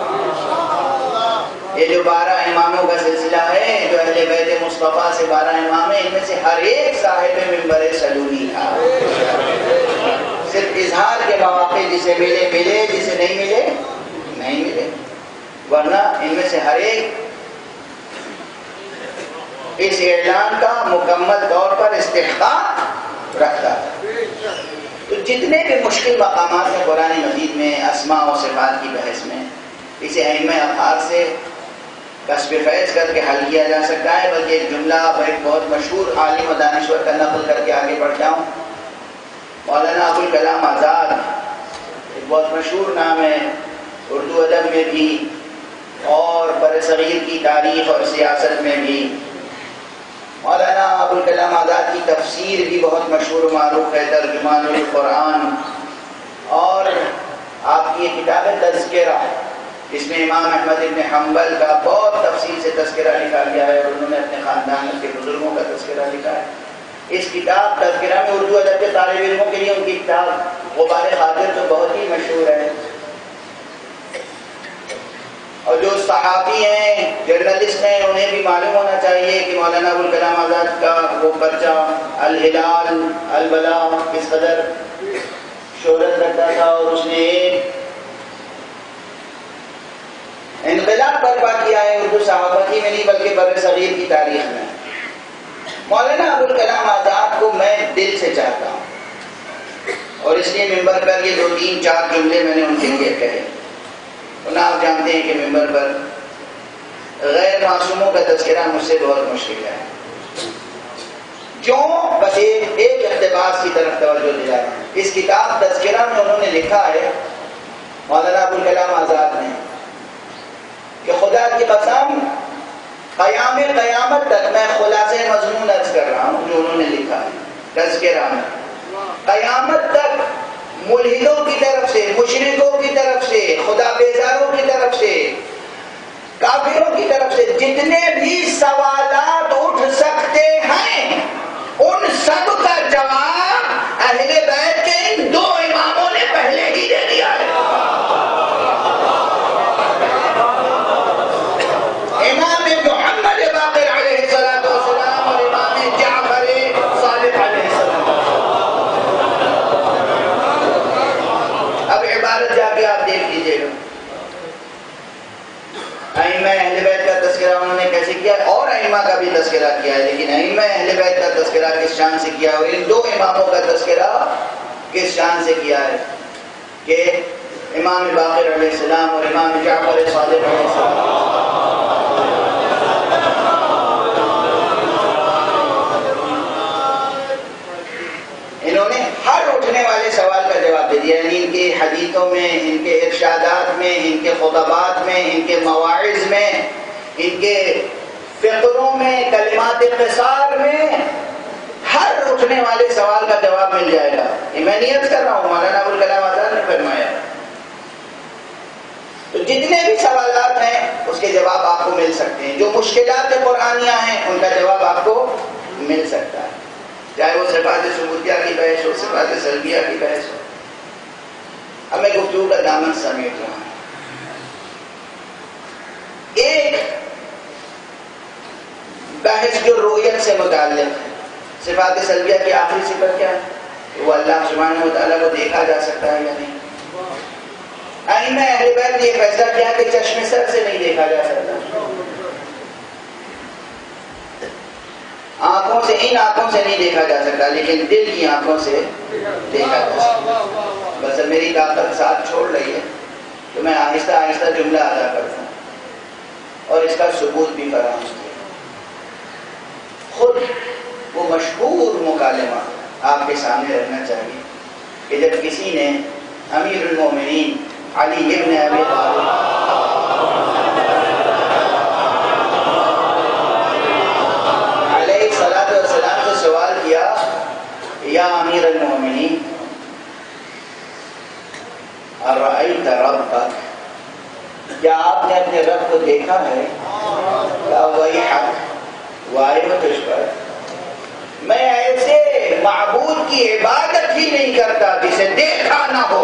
یہ جو بارہ اماموں کا سلسلہ ہے، جو اہل بیت مصطفیٰ سے بارہ امام ہیں، ان میں سے ہر ایک صاحب منبر سلونی تھا. صرف اظہار کے مواقع جسے ملے ملے، جسے نہیں ملے نہیں ملے، ورنہ ان میں سے ہر ایک اس اعلان کا مکمل طور پر استحقاق رکھتا ہے. تو جتنے بھی مشکل مقامات ہیں قرآن مجید میں اسماء و صفات کی بحث میں، اسے ائمہ اطہار سے کسب فیض کر کے حل کیا جا سکتا ہے. بلکہ ایک جملہ ایک بہت مشہور عالم و دانشور کا نقل کر کے آگے بڑھ جاؤں. مولانا ابوالکلام آزاد ایک بہت مشہور نام ہے اردو ادب میں بھی اور برصغیر کی تاریخ اور سیاست میں بھی. مولانا ابوالکلام آزاد کی تفسیر بھی بہت مشہور و معروف ہے، ترجمان القرآن. اور آپ کی یہ کتاب ہے تذکرہ، اس میں امام احمد ابن حنبل کا بہت تفصیل سے تذکرہ لکھا گیا ہے اور انہوں نے اپنے خاندان کے بزرگوں کا تذکرہ لکھا ہے. اس کتاب تذکرہ میں اردو ادب کے طالب علموں کے لیے ان کی کتاب غبار خاطر تو بہت ہی مشہور ہے. اور جو صحافی ہیں، جرنلسٹ ہیں، انہیں بھی معلوم ہونا چاہیے کہ مولانا ابوالکلام آزاد کا وہ پرچہ الہلال البلا کس قدر شہرت رکھتا تھا اور اس نے ایک انقلاب برپا کیا ہے اردو صحافتی میں نہیں بلکہ بر صغیر کی تاریخ میں. مولانا ابوالکلام آزاد کو میں دل سے چاہتا ہوں اور اس لیے ممبر پر یہ دو تین چار جملے میں نے ان کے لیے کہے. آپ جانتے ہیں کہ ممبر پر غیر معصوموں کا تذکرہ مجھ سے بہت مشکل ہے. کیوں؟ بس ایک ایک اقتباس کی طرف توجہ دلا رہا ہوں. اس کتاب تذکرہ میں انہوں نے لکھا ہے مولانا ابوالکلام آزاد نے کہ خدا کی قسم قیام قیامت تک، میں خلاصہ مضمون عرض کر رہا ہوں جو انہوں نے لکھا ہے تذکرہ میں، قیامت تک ملحدوں کی طرف سے، مشرکوں کی طرف سے، خدا بیزاروں کی طرف سے، کافروں کی طرف سے جتنے بھی سوالات اٹھ سکتے ہیں ان سب کا جواب اہل بیت کے ان دو اماموں نے پہلے ہی دے دیا ہے. امام محمد باقر علیہ السلام اور امام جعفر صادق علیہ السلام. اب عبارت جا کے آپ دیکھ لیجیے گا ائمہ اہل بیت کا تذکرہ انہوں نے کیسے کیا، اور ائمہ کا بھی تذکرہ کیا ہے، لیکن ائمہ اہل بیت کا تذکرہ کس شان سے کیا اور ان دو اماموں کا تذکرہ کس شان سے کیا ہے کہ امام باقر علیہ السلام اور امام جعفر صادق علیہ السلام انہوں نے ہر اٹھنے والے سوال کا جواب دے دیا. یعنی ان کی حدیثوں میں، ان کے ارشادات میں، ان کے خطبات میں، ان کے مواعظ میں، ان کے فقروں میں، کلمات قصار میں، ہر اٹھنے والے سوال کا جواب مل جائے گا. یہ میں نیت کر رہا ہوں، مولانا ابوالکلام آزاد نے فرمایا. تو جتنے بھی سوالات ہیں اس کے جواب آپ کو مل سکتے ہیں. جو مشکلات قرآنیہ ہیں ان کا جواب آپ کو مل سکتا ہے، چاہے وہ صفات ثبوتیہ کی بحث ہو، صفات سلبیہ کی بحث ہو. اب میں گفتگو کا دامن سمیٹ رہا ہوں. ایک بحث جو رؤیت سے متعلق ہے، صفات سلبیہ کی آخری صفت کیا ہے؟ وہ اللہ سبحانہ و تعالیٰ کو دیکھا جا سکتا ہے یا نہیں. ائمہ اہل بیت نے یہ فیصلہ کیا کہ چشم سر سے نہیں دیکھا جا سکتا، آنکھوں سے، ان آنکھوں سے نہیں دیکھا جا سکتا، لیکن دل کی آنکھوں سے دیکھا جا سکتا. بس اب میری طاقت ساتھ چھوڑ رہی ہے تو میں آہستہ آہستہ جملہ ادا کرتا ہوں اور اس کا ثبوت بھی فراہم کیا. خود وہ مشہور مکالمہ آپ کے سامنے رکھنا چاہیے کہ جب کسی نے امیر المومنین علی ابن ابی طالب علیہ الصلوۃ والسلام سے سوال کیا، یا امیر المومنین ارأیت ربک، کیا آپ نے اپنے رب کو دیکھا ہے؟ کہا ویحک، وائے ہو تجھ پر، میں ایسے معبود کی عبادت ہی نہیں کرتا جسے دیکھا نہ ہو.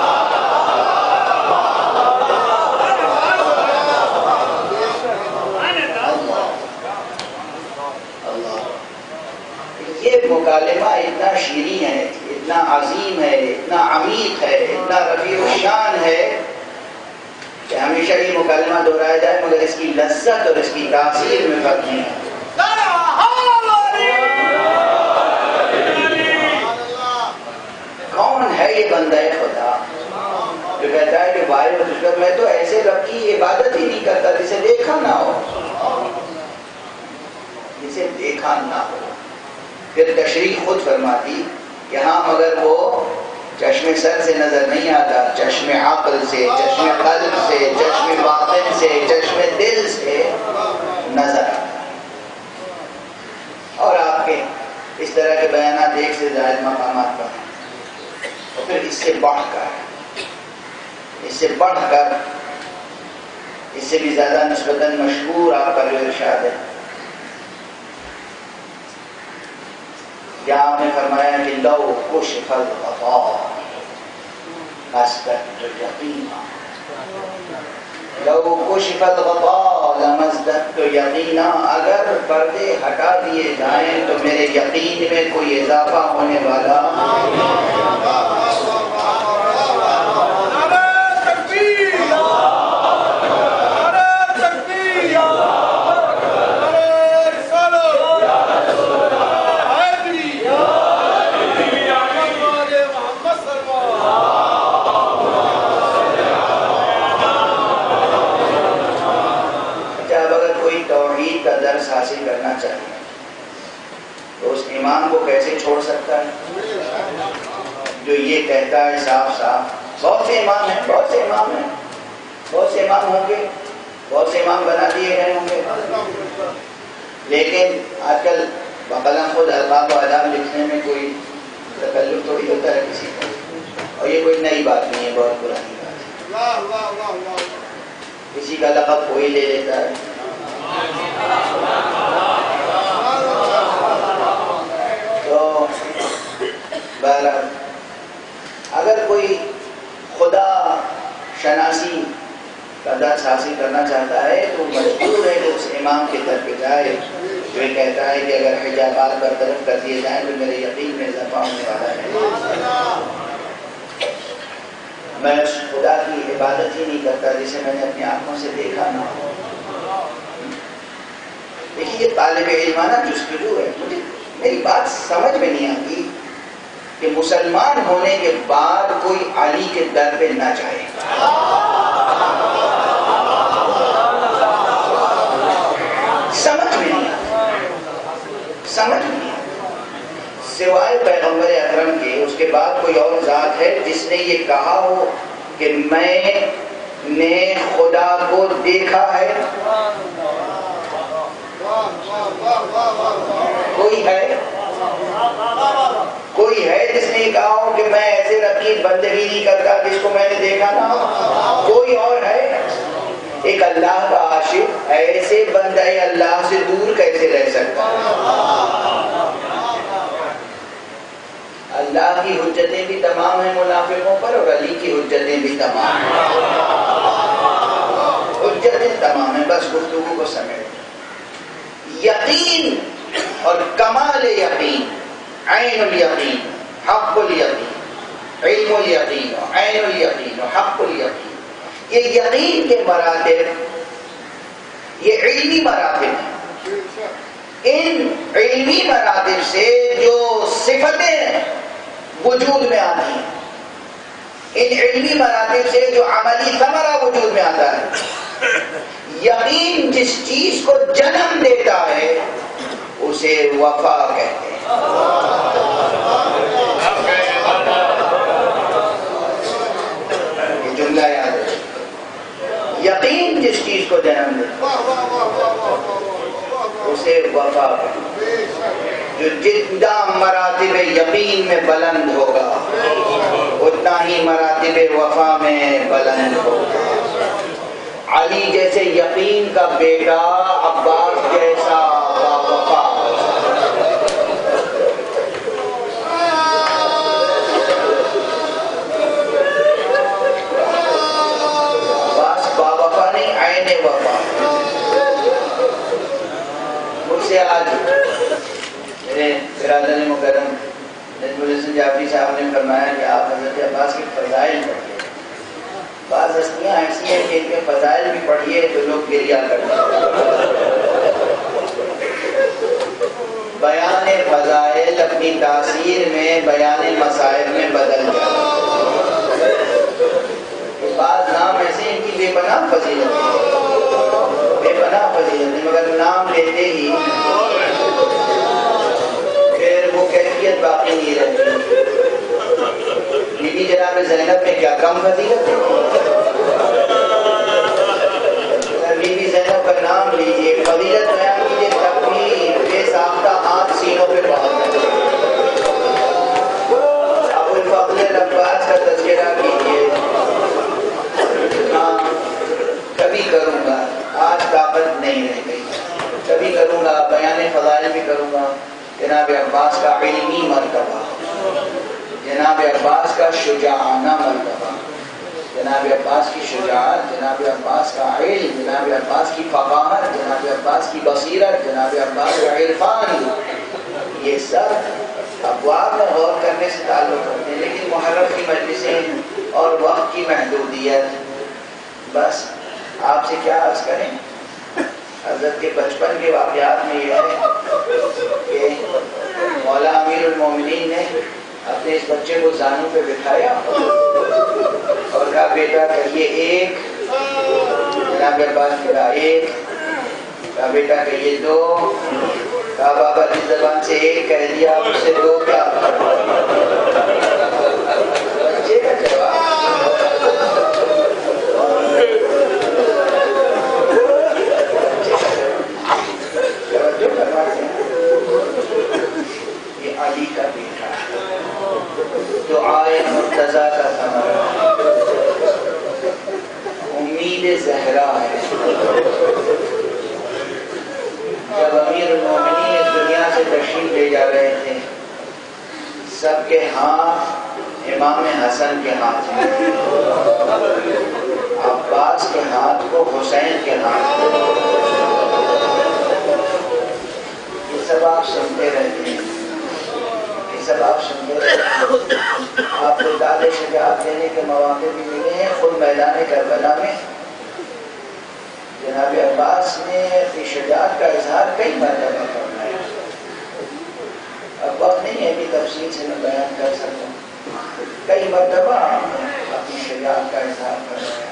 یہ مکالمہ اتنا شیریں ہے، اتنا عظیم ہے، اتنا عمیق ہے، اتنا رفیع الشان ہے کہ ہمیشہ یہ مکالمہ دہرایا جائے مگر اس کی لذت اور اس کی تاثیر میں فرق نہیں ہے. کون ہے یہ بندہ خدا جو کہتا ہے کہ بھائی میں تو ایسے رب کی عبادت ہی نہیں کرتا جسے دیکھا نہ ہو، جسے دیکھا نہ ہو. پھر تشریح خود فرماتی کہ ہاں مگر وہ چشم سر سے نظر نہیں آتا، چشم عقل سے، چشم قلب سے، چشم باطن سے، چشم دل سے نظر آتا. اور آپ کے اس طرح کے بیانات ایک سے زائد مقامات پر ہیں. اور پھر اس سے بڑھ کر اس سے بڑھ کر اس سے بھی زیادہ نسبتاً مشہور آپ کا جو ارشاد ہے، جہاں آپ نے فرمایا کہ لو کشف الغطاء لمزددت یقینا، لو کشف الغطاء لمزددت یقینا، اگر پردے ہٹا دیے جائیں تو میرے یقین میں کوئی اضافہ ہونے والا. حاصل کرنا چاہیے تو اس امام کو کیسے چھوڑ سکتا ہے جو یہ کہتا ہے صاف صاف. بہت سے امام ہیں، بہت سے امام ہیں، بہت سے امام ہوں گے، بہت سے امام بنا دیے گئے ہوں گے، لیکن آج کل بقلم خود القاب و آداب لکھنے میں کوئی تکلف تھوڑی ہوتا ہے کسی کو، اور یہ کوئی نئی بات نہیں ہے، بہت پرانی بات ہے. کسی کا لقب کوئی لے لیتا ہے. تو بہرحال اگر کوئی خدا شناسی کا درس حاصل کرنا چاہتا ہے تو مجبور ہے کہ اس امام کی طرف جائے جو یہ کہتا ہے کہ اگر حجابات برطرف کر دیے جائیں تو میرے یقین میں اضافہ ہونے والا ہے. میں اس خدا کی عبادت ہی نہیں کرتا جسے میں نے اپنی آنکھوں سے دیکھا نہ ہو. دیکھیے یہ طالب علمانہ جستجو ہے. مجھے میری بات سمجھ میں نہیں آتی کہ مسلمان ہونے کے بعد کوئی علی کے در پہ نہ جائے. سمجھ میں نہیں آتی، سمجھ میں نہیں آتی. سوائے پیغمبر اکرم کے اس کے بعد کوئی اور ذات ہے جس نے یہ کہا ہو کہ میں نے خدا کو دیکھا ہے؟ کوئی ہے؟ کوئی ہے جس نے کہا ہو کہ میں ایسے رب کی بندگی نہیں کرتا جس کو میں نے دیکھا نہ ہو؟ کوئی اور ہے؟ ایک اللہ کا عاشق ایسے بندہ اللہ سے دور کیسے رہ سکتا؟ اللہ کی حجتیں بھی تمام ہیں منافقوں پر اور علی کی حجتیں بھی تمام ہیں، حجتیں تمام ہیں، بس گفتگو کو سمیٹ۔ یقین اور کمال یقین، عین الیقین، حق الیقین، علم الیقین، عین الیقین، حق الیقین، یہ یقین کے مراتب، یہ علمی مراتب ہیں۔ ان علمی مراتب سے جو صفتیں وجود میں آتی ہیں، ان علمی مراتب سے جو عملی ثمرہ وجود میں آتا ہے، یقین جس چیز کو جنم دیتا ہے اسے وفا کہتے ہیں۔ یہ جملہ یاد ہے، یقین جس چیز کو جنم دیتا اسے وفا کہتے ہیں۔ جو جتنا مراتب یقین میں بلند ہوگا اتنا ہی مراتب وفا میں بلند ہوگا۔ علی جیسے یقین کا بیٹا عباس جیسا باوفا، عباس باوفا نہیں، عین وفا۔ مجھ سے آج میرے برادر مکرم نجم الحسن جعفری صاحب نے فرمایا کہ آپ حضرت عباس کے فضائل پڑھیے۔ بعض ہستیاں ایسی ہیں کہ ان کے فضائل بھی پڑھیے تو لوگ گریہ کرتے ہیں۔ بیان فضائل اپنی تاثیر میں بیان مصائب میں بدل جاتے ہیں۔ بعض نام ایسے ان کی بے پناہ فضیلت ہے، بے پناہ فضیلت ہے، مگر نام لیتے ہی وہ کیفیت باقی نہیں رہتی۔ بی بی جناب زینب میں کیا کم فضیلت ہے؟ بی بی زینب کا نام لیجیے، فضیلت بیان کیجیے، تب بھی بے ساختہ ہاتھ سینوں پہ پہنچ جائے۔ ابو الفضل عباس کا تذکرہ کیجیے۔ ہاں کبھی کروں گا، آج طاقت نہیں رہ گئی، کبھی کروں گا، بیان فضائل بھی کروں گا۔ جناب عباس کا علمی مرتبہ، جناب عباس کا شجاعانہ مرتبہ، جناب عباس کی شجاعت، جناب عباس کا علم، جناب عباس کی فقاہت، جناب عباس کی بصیرت، جناب عباس کا عرفان، یہ سب ابواب میں غور کرنے سے تعلق رکھتے ہیں۔ لیکن محرم کی مجلسیں اور وقت کی محدودیت، بس آپ سے کیا عرض کریں۔ حضرت کے بچپن کے واقعات میں یہ ہے کہ مولا امیر المومنین نے اپنے اس بچے کو زانوں پہ بٹھایا اور کہا بیٹا کہیے ایک، جناب عباس کہا ایک، کہا بیٹا کہیے دو، کہا بابا جس زبان سے ایک کہہ دیا اس سے دو کیا؟ بچے کا جواب علی کا بیٹا، دعائے مرتضیٰ کا ثمرہ، امید زہرا ہے۔ جب امیر المومنین اس دنیا سے تشریف لے جا رہے تھے، سب کے ہاتھ امام حسن کے ہاتھ میں، عباس کے ہاتھ کو حسین کے ہاتھ میں۔ یہ سب آپ سنتے رہتے ہیں، سب آپ سنتے رہتے ہیں۔ آپ کو داد شجاعت دینے کے مواقع بھی ملے ہیں۔ خود میدان کربلا میں جناب عباس نے اپنی شجاعت کا اظہار کئی مرتبہ فرمایا۔ اب وقت نہیں ہے کہ تفصیل سے میں بیان کر سکوں، کئی مرتبہ اپنی شجاعت کا اظہار فرمایا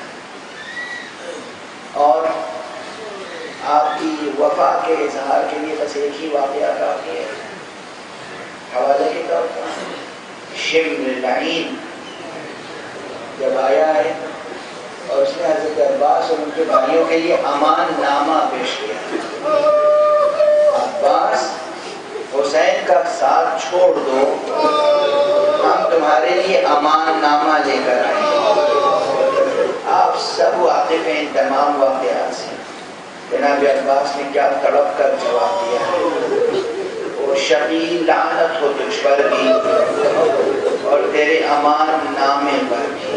اور آپ کی وفا کے اظہار کے لیے بس ایک ہی واقعہ کافی ہے۔ حوالے کے طور پر شمر لعین جب آیا ہے اور اس نے حضرت عباس اور ان کے بھائیوں کے لیے امان نامہ پیش کیا۔ عباس حسین کا ساتھ چھوڑ دو، ہم تمہارے لیے امان نامہ لے کر آئیں گے۔ آپ سب واقف ہیں ان تمام واقعات سے۔ جناب عباس نے کیا تڑپ کر جواب دیا ہے، وہ شقی لعنت ہو تجھ پر بھی اور تیرے امان نامے پر بھی۔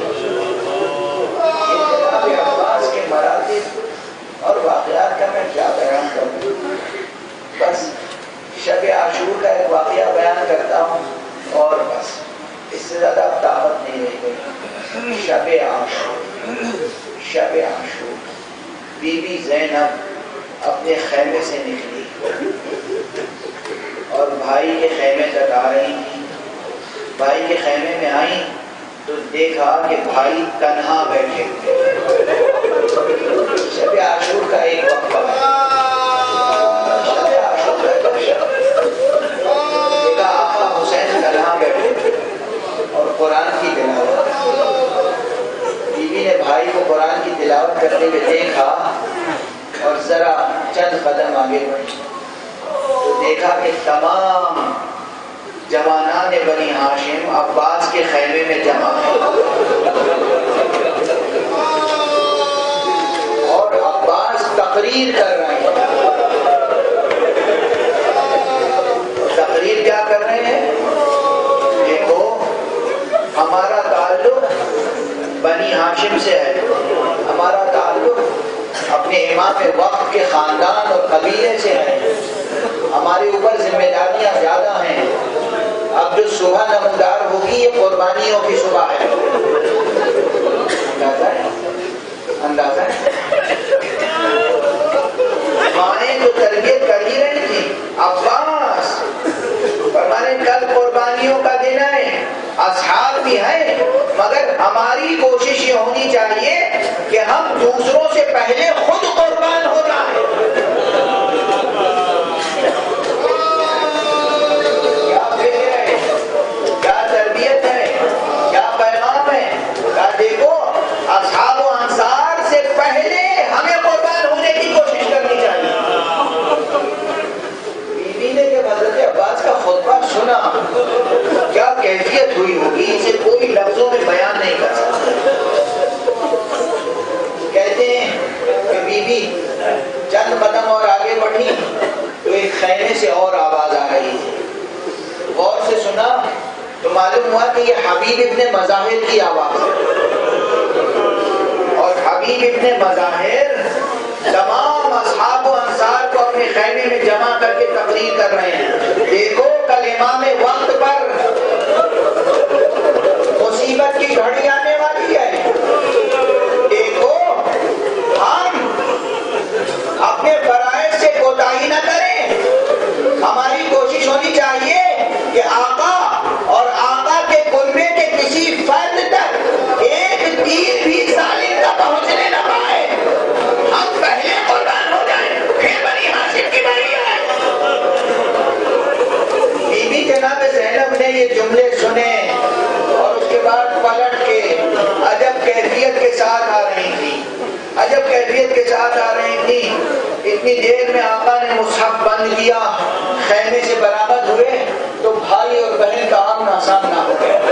جناب عباس کے مراتب اور واقعات کا میں کیا بیان کروں، بس شب عاشور کا ایک واقعہ بیان کرتا ہوں اور بس، اس سے زیادہ اب طاقت نہیں رہ گئی۔ شب عاشور، شب عاشور بی بی زینب اپنے خیمے سے نکلی اور بھائی کے خیمے تک آ رہی تھی۔ بھائی کے خیمے میں آئی تو دیکھا کہ بھائی تنہا بیٹھے ہوئے۔ شب عاشور کا ایک وقفہ ہے، شب عاشور کا ایک وقفہ۔ دیکھا آقا حسین تنہا بیٹھے اور قرآن کی تلاوت۔ بیوی نے بھائی کو قرآن کی تلاوت کرتے ہوئے دیکھا اور ذرا چند قدم آگے بڑھی تو دیکھا کہ تمام جوانان بنی ہاشم عباس کے خیمے میں جمع ہیں اور عباس تقریر کر رہے ہیں۔ تقریر کیا کر رہے ہیں؟ دیکھو ہمارا تعلق بنی ہاشم سے ہے، ہمارا تعلق اپنے امام وقت کے خاندان اور قبیلے سے ہے، ہمارے اوپر ذمہ داریاں زیادہ ہیں۔ اب جو صبح نمودار ہوگی یہ قربانیوں کی صبح ہے۔ اندازہ ہے اندازہ ہے مائیں جو تربیت کر ہی رہی تھی، عباس فرمانے کل قربانیوں کا دن ہے، اصحاب بھی ہیں، مگر ہماری کوشش یہ ہونی چاہیے کہ ہم دوسروں سے پہلے خود قربان ہو جائیں۔ کیا فکر ہے، کیا تربیت ہے، کیا پیغام ہے، کیا دیکھو اصحاب و انصار سے پہلے ہمیں قربان ہونے کی کوشش کرنی چاہیے۔ بیوی نے جب حضرت عباس کا خطبہ سنا کیا کیفیت ہوئی ہوگی، اسے کوئی لفظوں میں بیان نہیں کر سکتا۔ کہتے ہیں کہ بی بی چند قدم اور آگے بڑھی تو ایک خیمے سے اور آواز آ رہی تھی۔ غور سے سنا تو معلوم ہوا کہ یہ حبیب ابن مظاہر کی آواز ہے، اور حبیب ابن مظاہر تمام اصحاب و انصار کو اپنے خیمے میں جمع کر کے تقریر کر رہے ہیں۔ دیکھو کل امام وقت پر مصیبت کی گھڑی آنے والی ہے، دیکھو ہم اپنے فرائض سے کوتاہی نہ کریں۔ ہماری کوشش ہونی چاہیے کہ آقا اور آقا کے قربے کے کسی فرد تک ایک تیر بھی ظالم نہ پہنچنے نہ پائے، ہم پہلے قربان ہو جائیں پھر بنی ہاشم کی باری آئے۔ بی بی جناب زینب نے یہ جملے سنے اور اس کے بعد پلٹ کے عجب کیفیت کے ساتھ آ رہی تھی، عجب کیفیت کے ساتھ آ رہی تھی۔ اتنی دیر میں آقا نے مصحف بند کیا، خیمے سے برآمد ہوئے تو بھائی اور بہن کا آمنا سامنا ہو گیا۔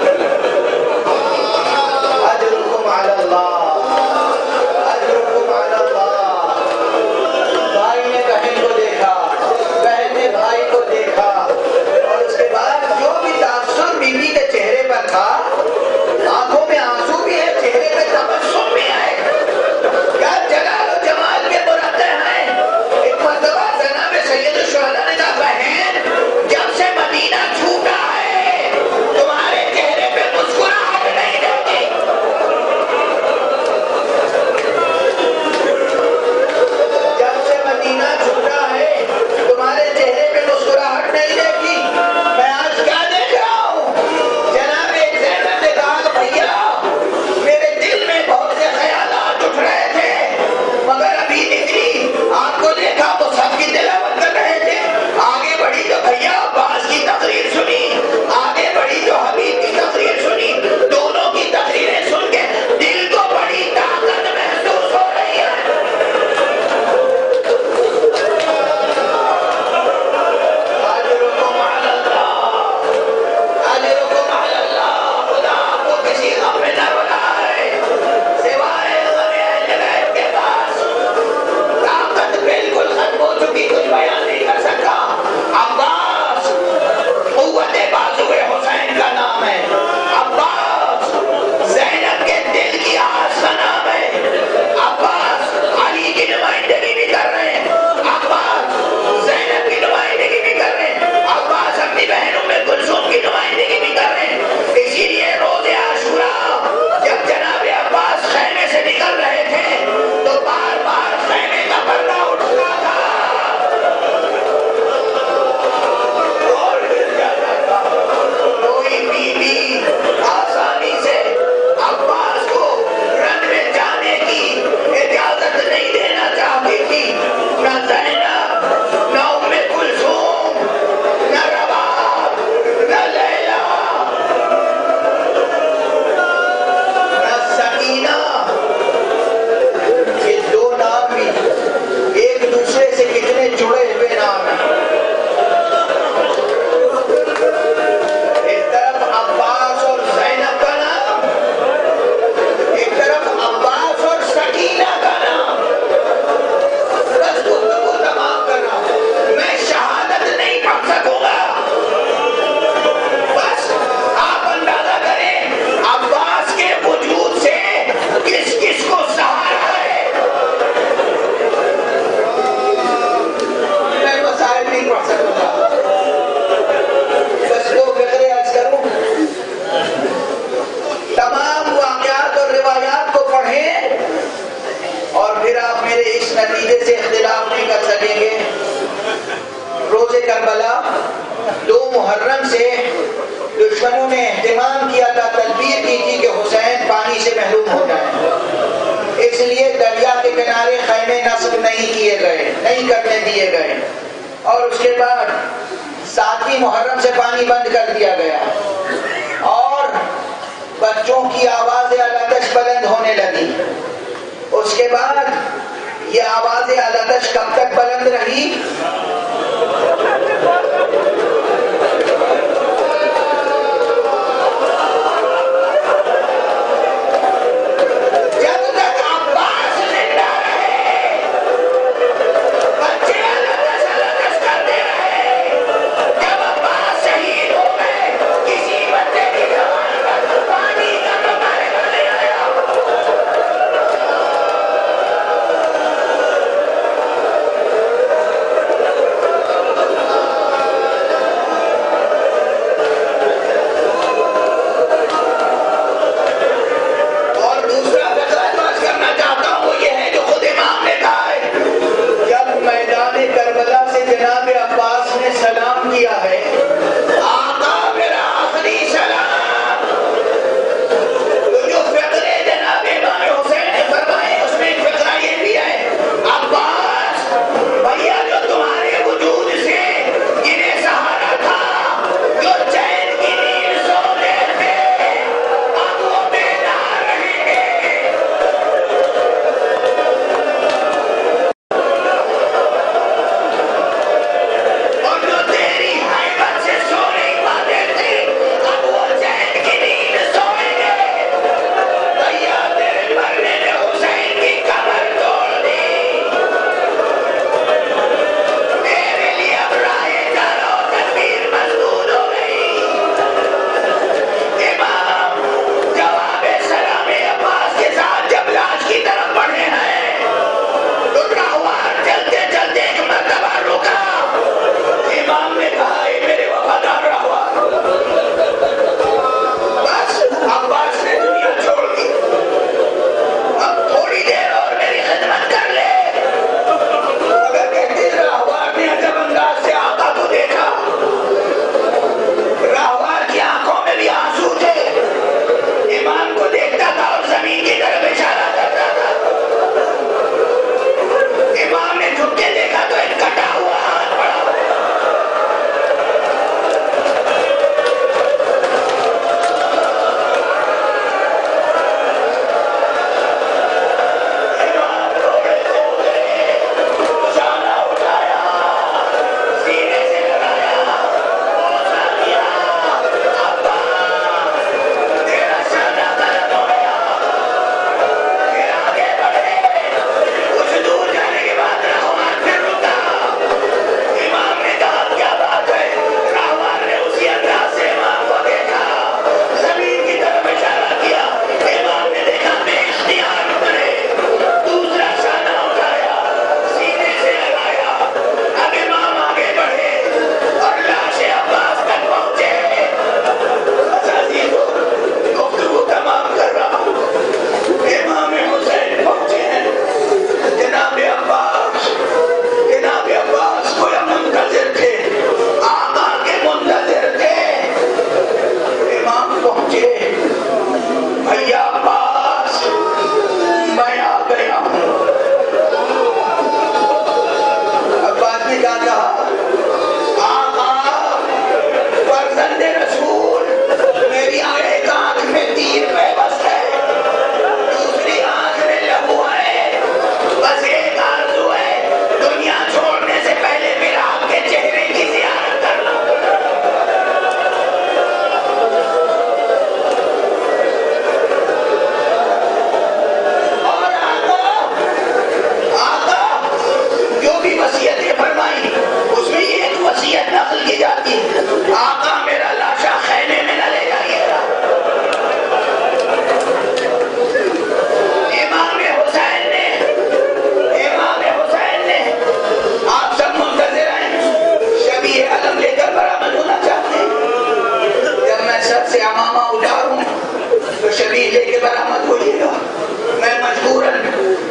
اجرکم علی اللہ، اجرکم علی اللہ۔ بھائی نے بہن کو دیکھا، بہن نے بھائی کو دیکھا، اور اس کے بعد جو بھی تاثر بی بی کے چہرے پر تھا، آنکھوں میں آنسو بھی ہے، چہرے پہ تبسم بھی ہے۔ کیا جلال و جمال کے مرتبہ ہیں۔ ایک مرتبہ جناب سید الشہداء نے کہا بہن جب سے مدینہ چھوٹا ہے تمہارے چہرے کربلا دو محرم سے دشمنوں نے اہتمام کیا تھا، تدبیر کی تھی کہ حسین پانی سے محروم ہو جائیں، اس لیے دریا کے کنارے خیمے نصب نہیں کیے گئے، نہیں کرنے دیے گئے، اور اس کے بعد ساتویں محرم سے پانی بند کر دیا گیا اور بچوں کی آواز الاتش بلند ہونے لگی۔ اس کے بعد یہ آواز الاتش کب تک بلند رہی؟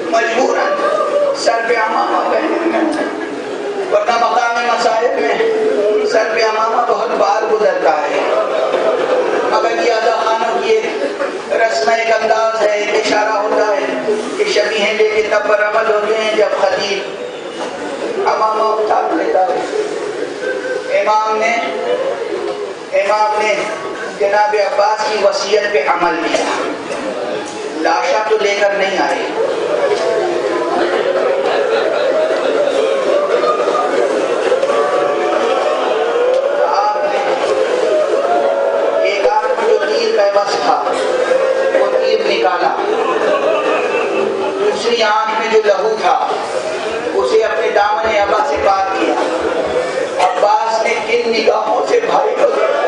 ورنہ مقام مسائل میں سر پہ امامہ بہت بار گزرتا ہے، مگر یہ ادا خانوں کی ایک رسم ایک انداز ہے، ایک اشارہ ہوتا ہے کہ شبیہیں لے کے تب پر عمل ہوتے ہیں جب خطیب امامہ اٹھا لیتا ہے۔ امام نے امام نے جناب عباس کی وصیت پہ عمل کیا، لاشا تو لے کر نہیں آئے، وہ تیر نکالا، دوسری آنکھ میں جو لہو تھا اسے اپنے دامن ابا سے پار کیا۔ عباس نے کن نگاہوں سے بھائی کو دیکھا،